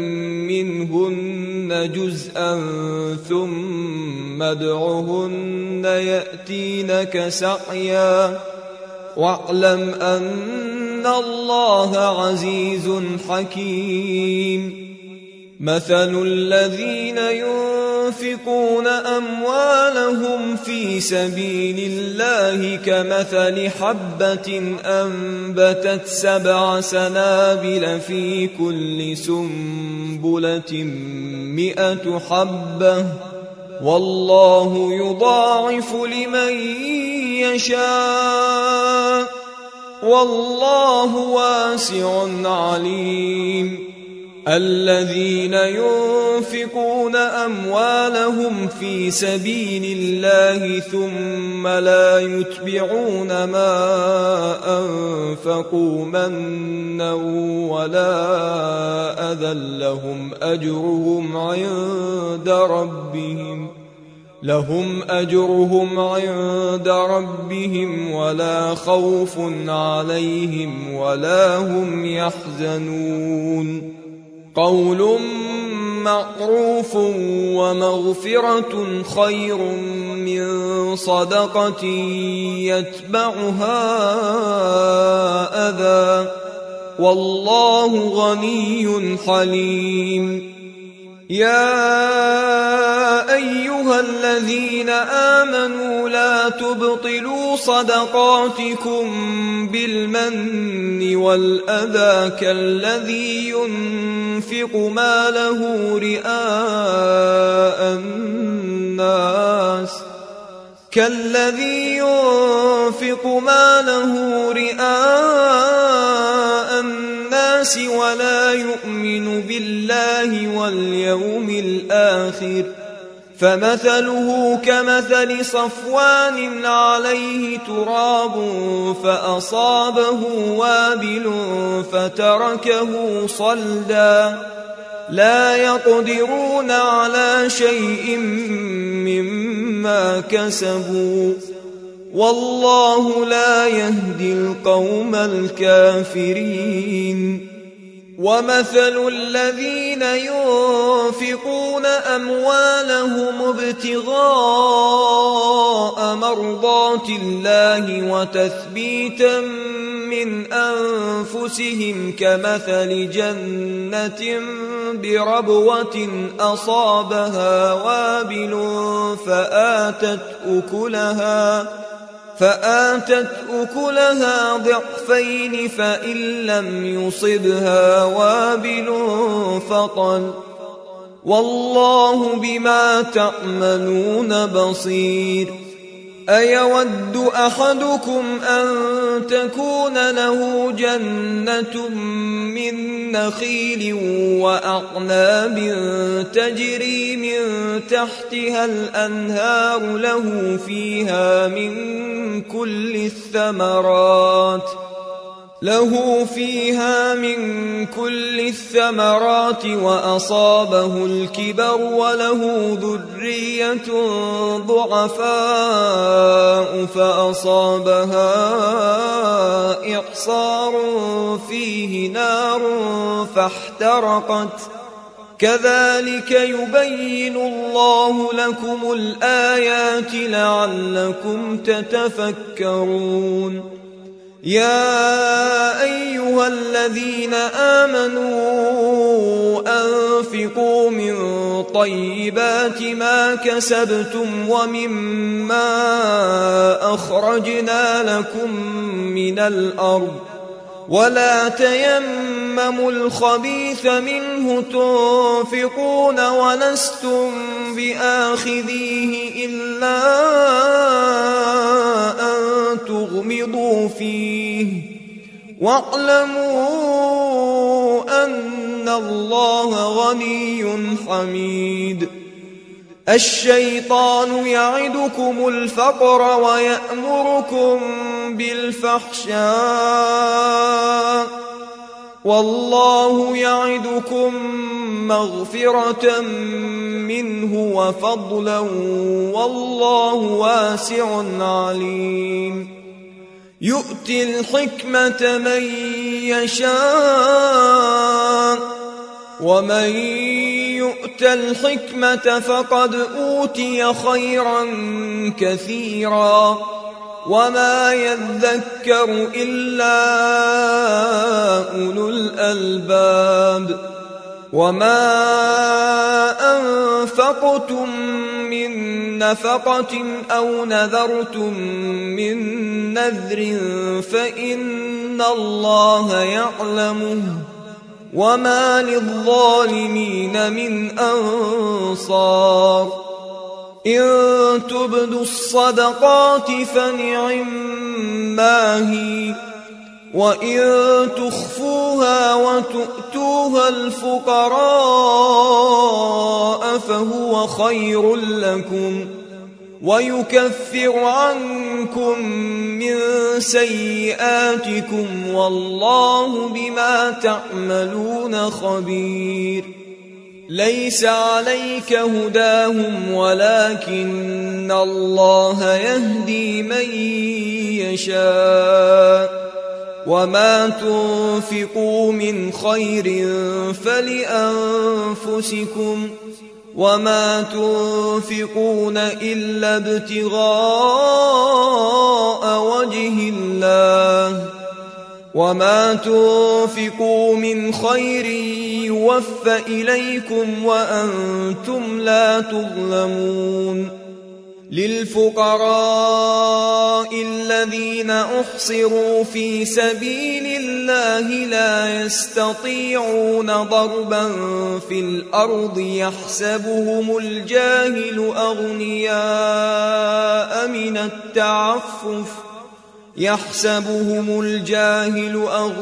منهن جزءا ثم ادعهن يأتينك سعيا واعلم أن الله عزيز حكيم. مثل الذين ينفقون أموالهم في سبيل الله كمثل حبة أنبتت سبع سنابل في كل سنبلة مئة حبة والله يضاعف لمن يشاء والله واسع عليم. الذين ينفقون أموالهم في سبيل الله ثم لا يتبعون ما أنفقوا منا ولا أذى لهم أجرهم عند ربهم لهم أجرهم عند ربهم ولا خوف عليهم ولا هم يحزنون. قول معروف ومغفرة خير من صدقة يتبعها أذى والله غني حليم. يا أيها الذين آمنوا لا تبطلوا صدقاتكم بالمن والأذى كالذي ينفق ماله رئاء الناس كالذي ينفق ماله رئاء الناس ولا يؤمن بالله واليوم الآخر فمثله كمثل صفوان عليه تراب فأصابه وابل فتركه صلدا لا يقدرون على شيء مما كسبوا والله لا يهدي القوم الكافرين ومثل الذين ينفقون أموالهم ابتغاء مرضات الله وتثبيتا من أنفسهم كمثل جنة بربوة أصابها وابل فآتت أكلها فآتت أكلها ضعفين فإن لم يصبها وابل فطل والله بما تعملون بصير أيود أحدكم أن تكون له جنة من نخيل وأعناب تجري من تحتها الأنهار له فيها من كل الثمرات له فيها من كل الثمرات وأصابه الكبر وله ذرية ضعفاء فأصابها إعصار فيه نار فاحترقت كذلك يبين الله لكم الآيات لعلكم تتفكرون يا أيها الذين آمنوا أنفقوا من طيبات ما كسبتم ومما أخرجنا لكم من الأرض ولا تيمموا الخبيث منه تنفقون ولستم بآخذيه إلا أن تغمضوا فيه واعلموا أن الله غني حميد الشيطان يعدكم الفقر ويأمركم بالفحشاء والله يعدكم مغفرة منه وفضلا والله واسع عليم يؤتي الحكمة من يشاء ومن يؤت الحكمة فقد أوتي خيرا كثيرا وما يذكر إلا أولو الألباب وما أنفقتم من نفقة أو نذرتم من نذر فإن الله يعلمه وما للظالمين من أنصار إن تبدوا الصدقات فنعما هي وإن تخفوها وتؤتوها الفقراء فهو خير لكم ويكفر عنكم من سيئاتكم والله بما تعملون خبير ليس عليك هداهم ولكن الله يهدي من يشاء وما تنفقوا من خير فلأنفسكم وما تنفقون إلا ابتغاء وجه الله وما تنفقوا من خير يوفى إليكم وأنتم لا تظلمون للفقراء الذين أحصروا في سبيل الله لا يستطيعون ضربا في الأرض يحسبهم الجاهل أغنياء من التعفف يحسبهم الجاهل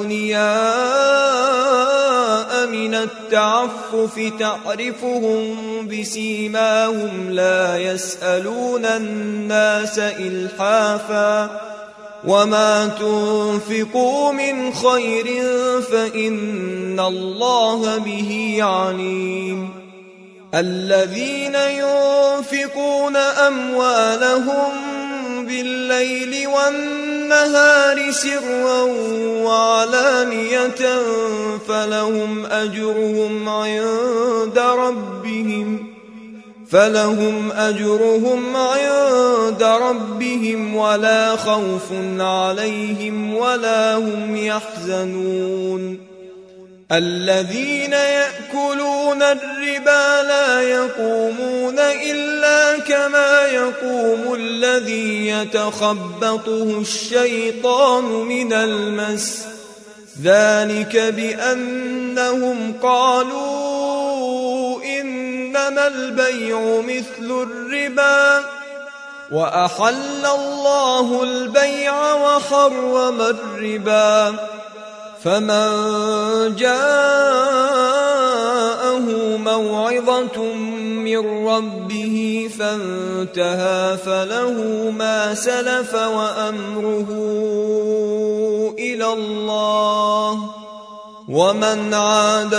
أغنياء من التعفف تعرفهم بسيماهم لا يسألون الناس إلحافا وما تنفقوا من خير فإن الله به عليم الذين ينفقون أموالهم بالليل والنهار سرا وعلانية فلهم أجرهم عند ربهم فلهم أجرهم عند ربهم ولا خوف عليهم ولا هم يحزنون الذين يأكلون الربا لا يقومون إلا كما يقوم الذي يتخبطه الشيطان من المس ذلك بأنهم قالوا إنما البيع مثل الربا وأحل الله البيع وحرم الربا فمن جاءه موعظة من ربه فانتهى فله ما سلف وأمره إلى الله ومن عاد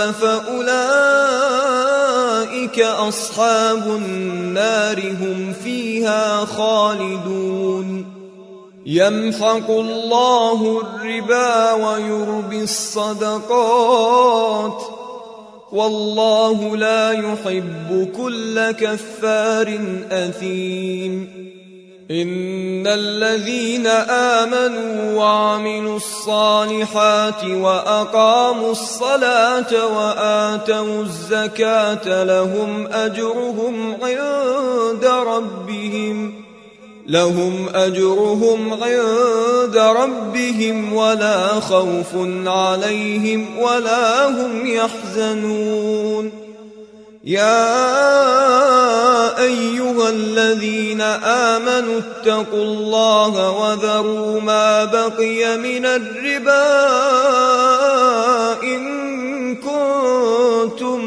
فأولئك أصحاب النار هم فيها خالدون يمحق الله الربا ويربي الصدقات والله لا يحب كل كفار أثيم إن الذين آمنوا وعملوا الصالحات وأقاموا الصلاة وآتوا الزكاة لهم أجرهم عند ربهم لهم أجرهم عند ربهم ولا خوف عليهم ولا هم يحزنون يا أيها الذين آمنوا اتقوا الله وذروا ما بقي من الربا إن كنتم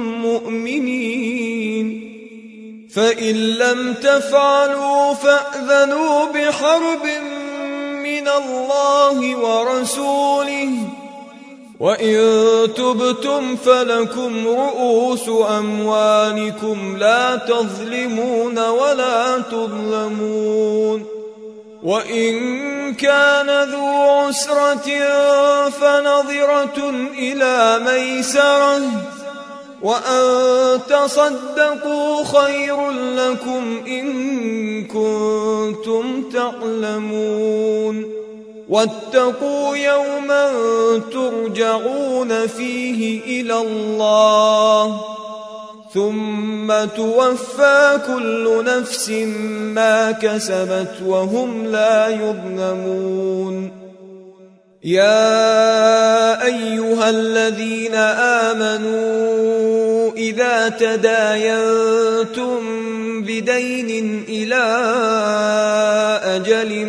مؤمنين فإن لم تفعلوا فأذنوا بحرب من الله ورسوله وإن تبتم فلكم رؤوس أموالكم لا تظلمون ولا تظلمون وإن كان ذو عسرة فنظرة إلى ميسرة وأن تصدقوا خير لكم إن كنتم تعلمون واتقوا يوما ترجعون فيه إلى الله ثم توفى كل نفس ما كسبت وهم لا يظلمون يا أيها الذين آمنوا إذا تداينتم بدين إلى أجل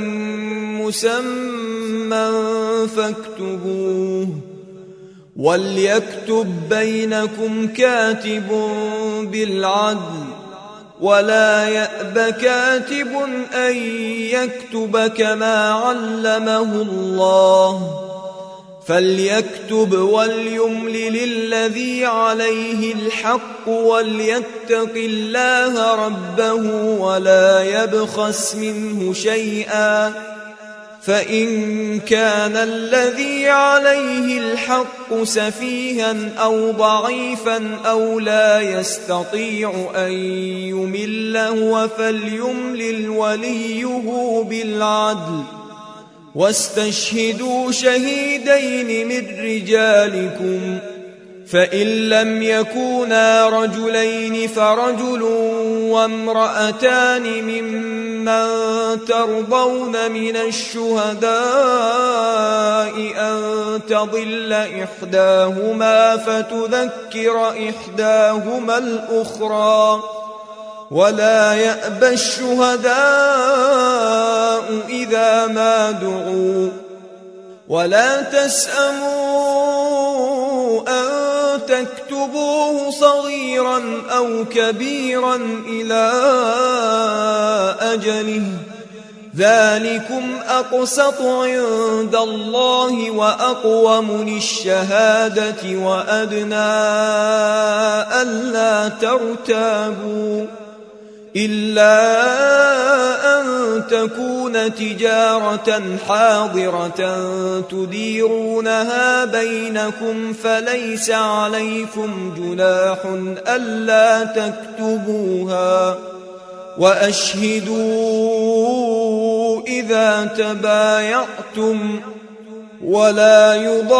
مسمى فاكتبوه وليكتب بينكم كاتب بالعدل ولا يأب كاتب أن يكتب كما علمه الله فليكتب وليملل الذي عليه الحق وليتق الله ربه ولا يبخس منه شيئا فإن كان الذي عليه الحق سفيها أو ضعيفا أو لا يستطيع أن يمل هو فليملل وليه بالعدل واستشهدوا شهيدين من رجالكم فإن لم يكونا رجلين فرجل وامرأتان ممن ترضون من الشهداء أن تضل إحداهما فتذكر إحداهما الأخرى ولا يأبى الشهداء إذا ما دعوا ولا تسأموا أن تكتبوه صغيرا أو كبيرا إلى أجله ذلكم أقسط عند الله وأقوم للشهادة وأدنى ألا ترتابوا إلا أن تكون تجارة حاضرة تديرونها بينكم فليس عليكم جناح ألا تكتبوها وأشهدوا إذا تبايعتم ولا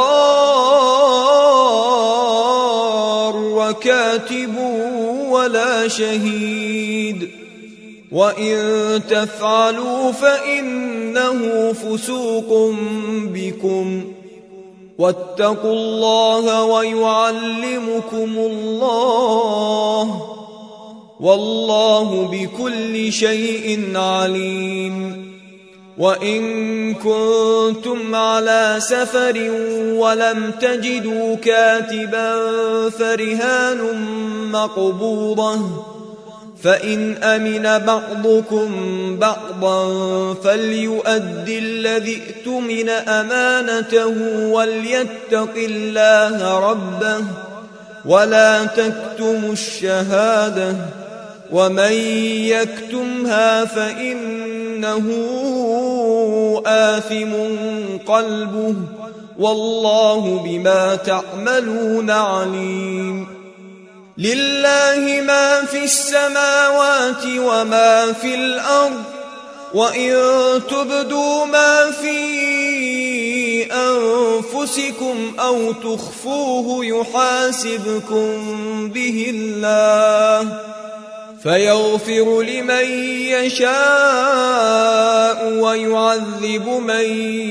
يضار كاتب ولا شهيد وإن تفعلوا فإنه فسوق بكم واتقوا الله ويعلمكم الله والله بكل شيء عليم وإن كنتم على سفر ولم تجدوا كاتبا فرهان مقبوضة فإن أمن بعضكم بعضا فليؤدي الذي اؤتمن أمانته وليتق الله ربه ولا تكتموا الشهادة ومن يكتمها فإنه آثم قلبه والله بما تعملون عليم لله ما في السماوات وما في الأرض وإن تبدوا ما في أنفسكم أو تخفوه يحاسبكم به الله فيغفر لمن يشاء ويعذب من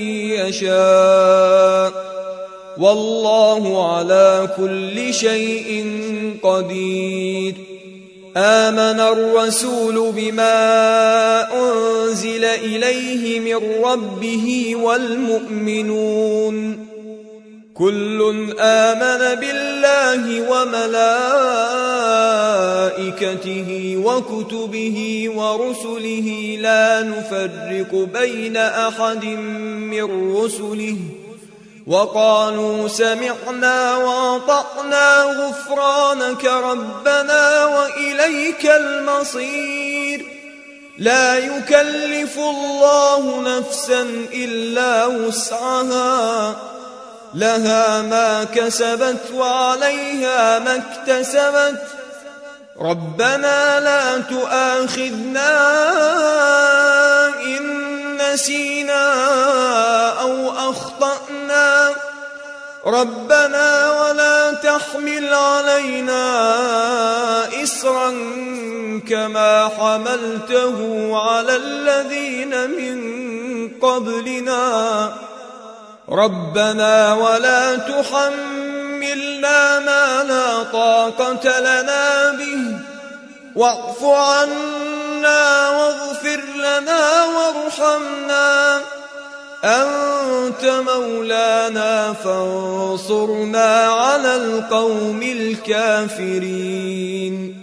يشاء والله على كل شيء قدير آمن الرسول بما أنزل إليه من ربه والمؤمنون كل آمن بالله وملائكته وكتبه ورسله لا نفرق بين أحد من رسله وقالوا سمعنا وأطعنا غفرانك ربنا وإليك المصير لا يكلف الله نفسا إلا وسعها لها ما كسبت وعليها ما اكتسبت ربنا لا تؤاخذنا إن نسينا أو أخطأنا ربنا ولا تحمل علينا إصرا كما حملته على الذين من قبلنا ربنا ولا تحملنا ما لا طاقة لنا به واعف عنا واغفر لنا وارحمنا أنت مولانا فانصرنا على القوم الكافرين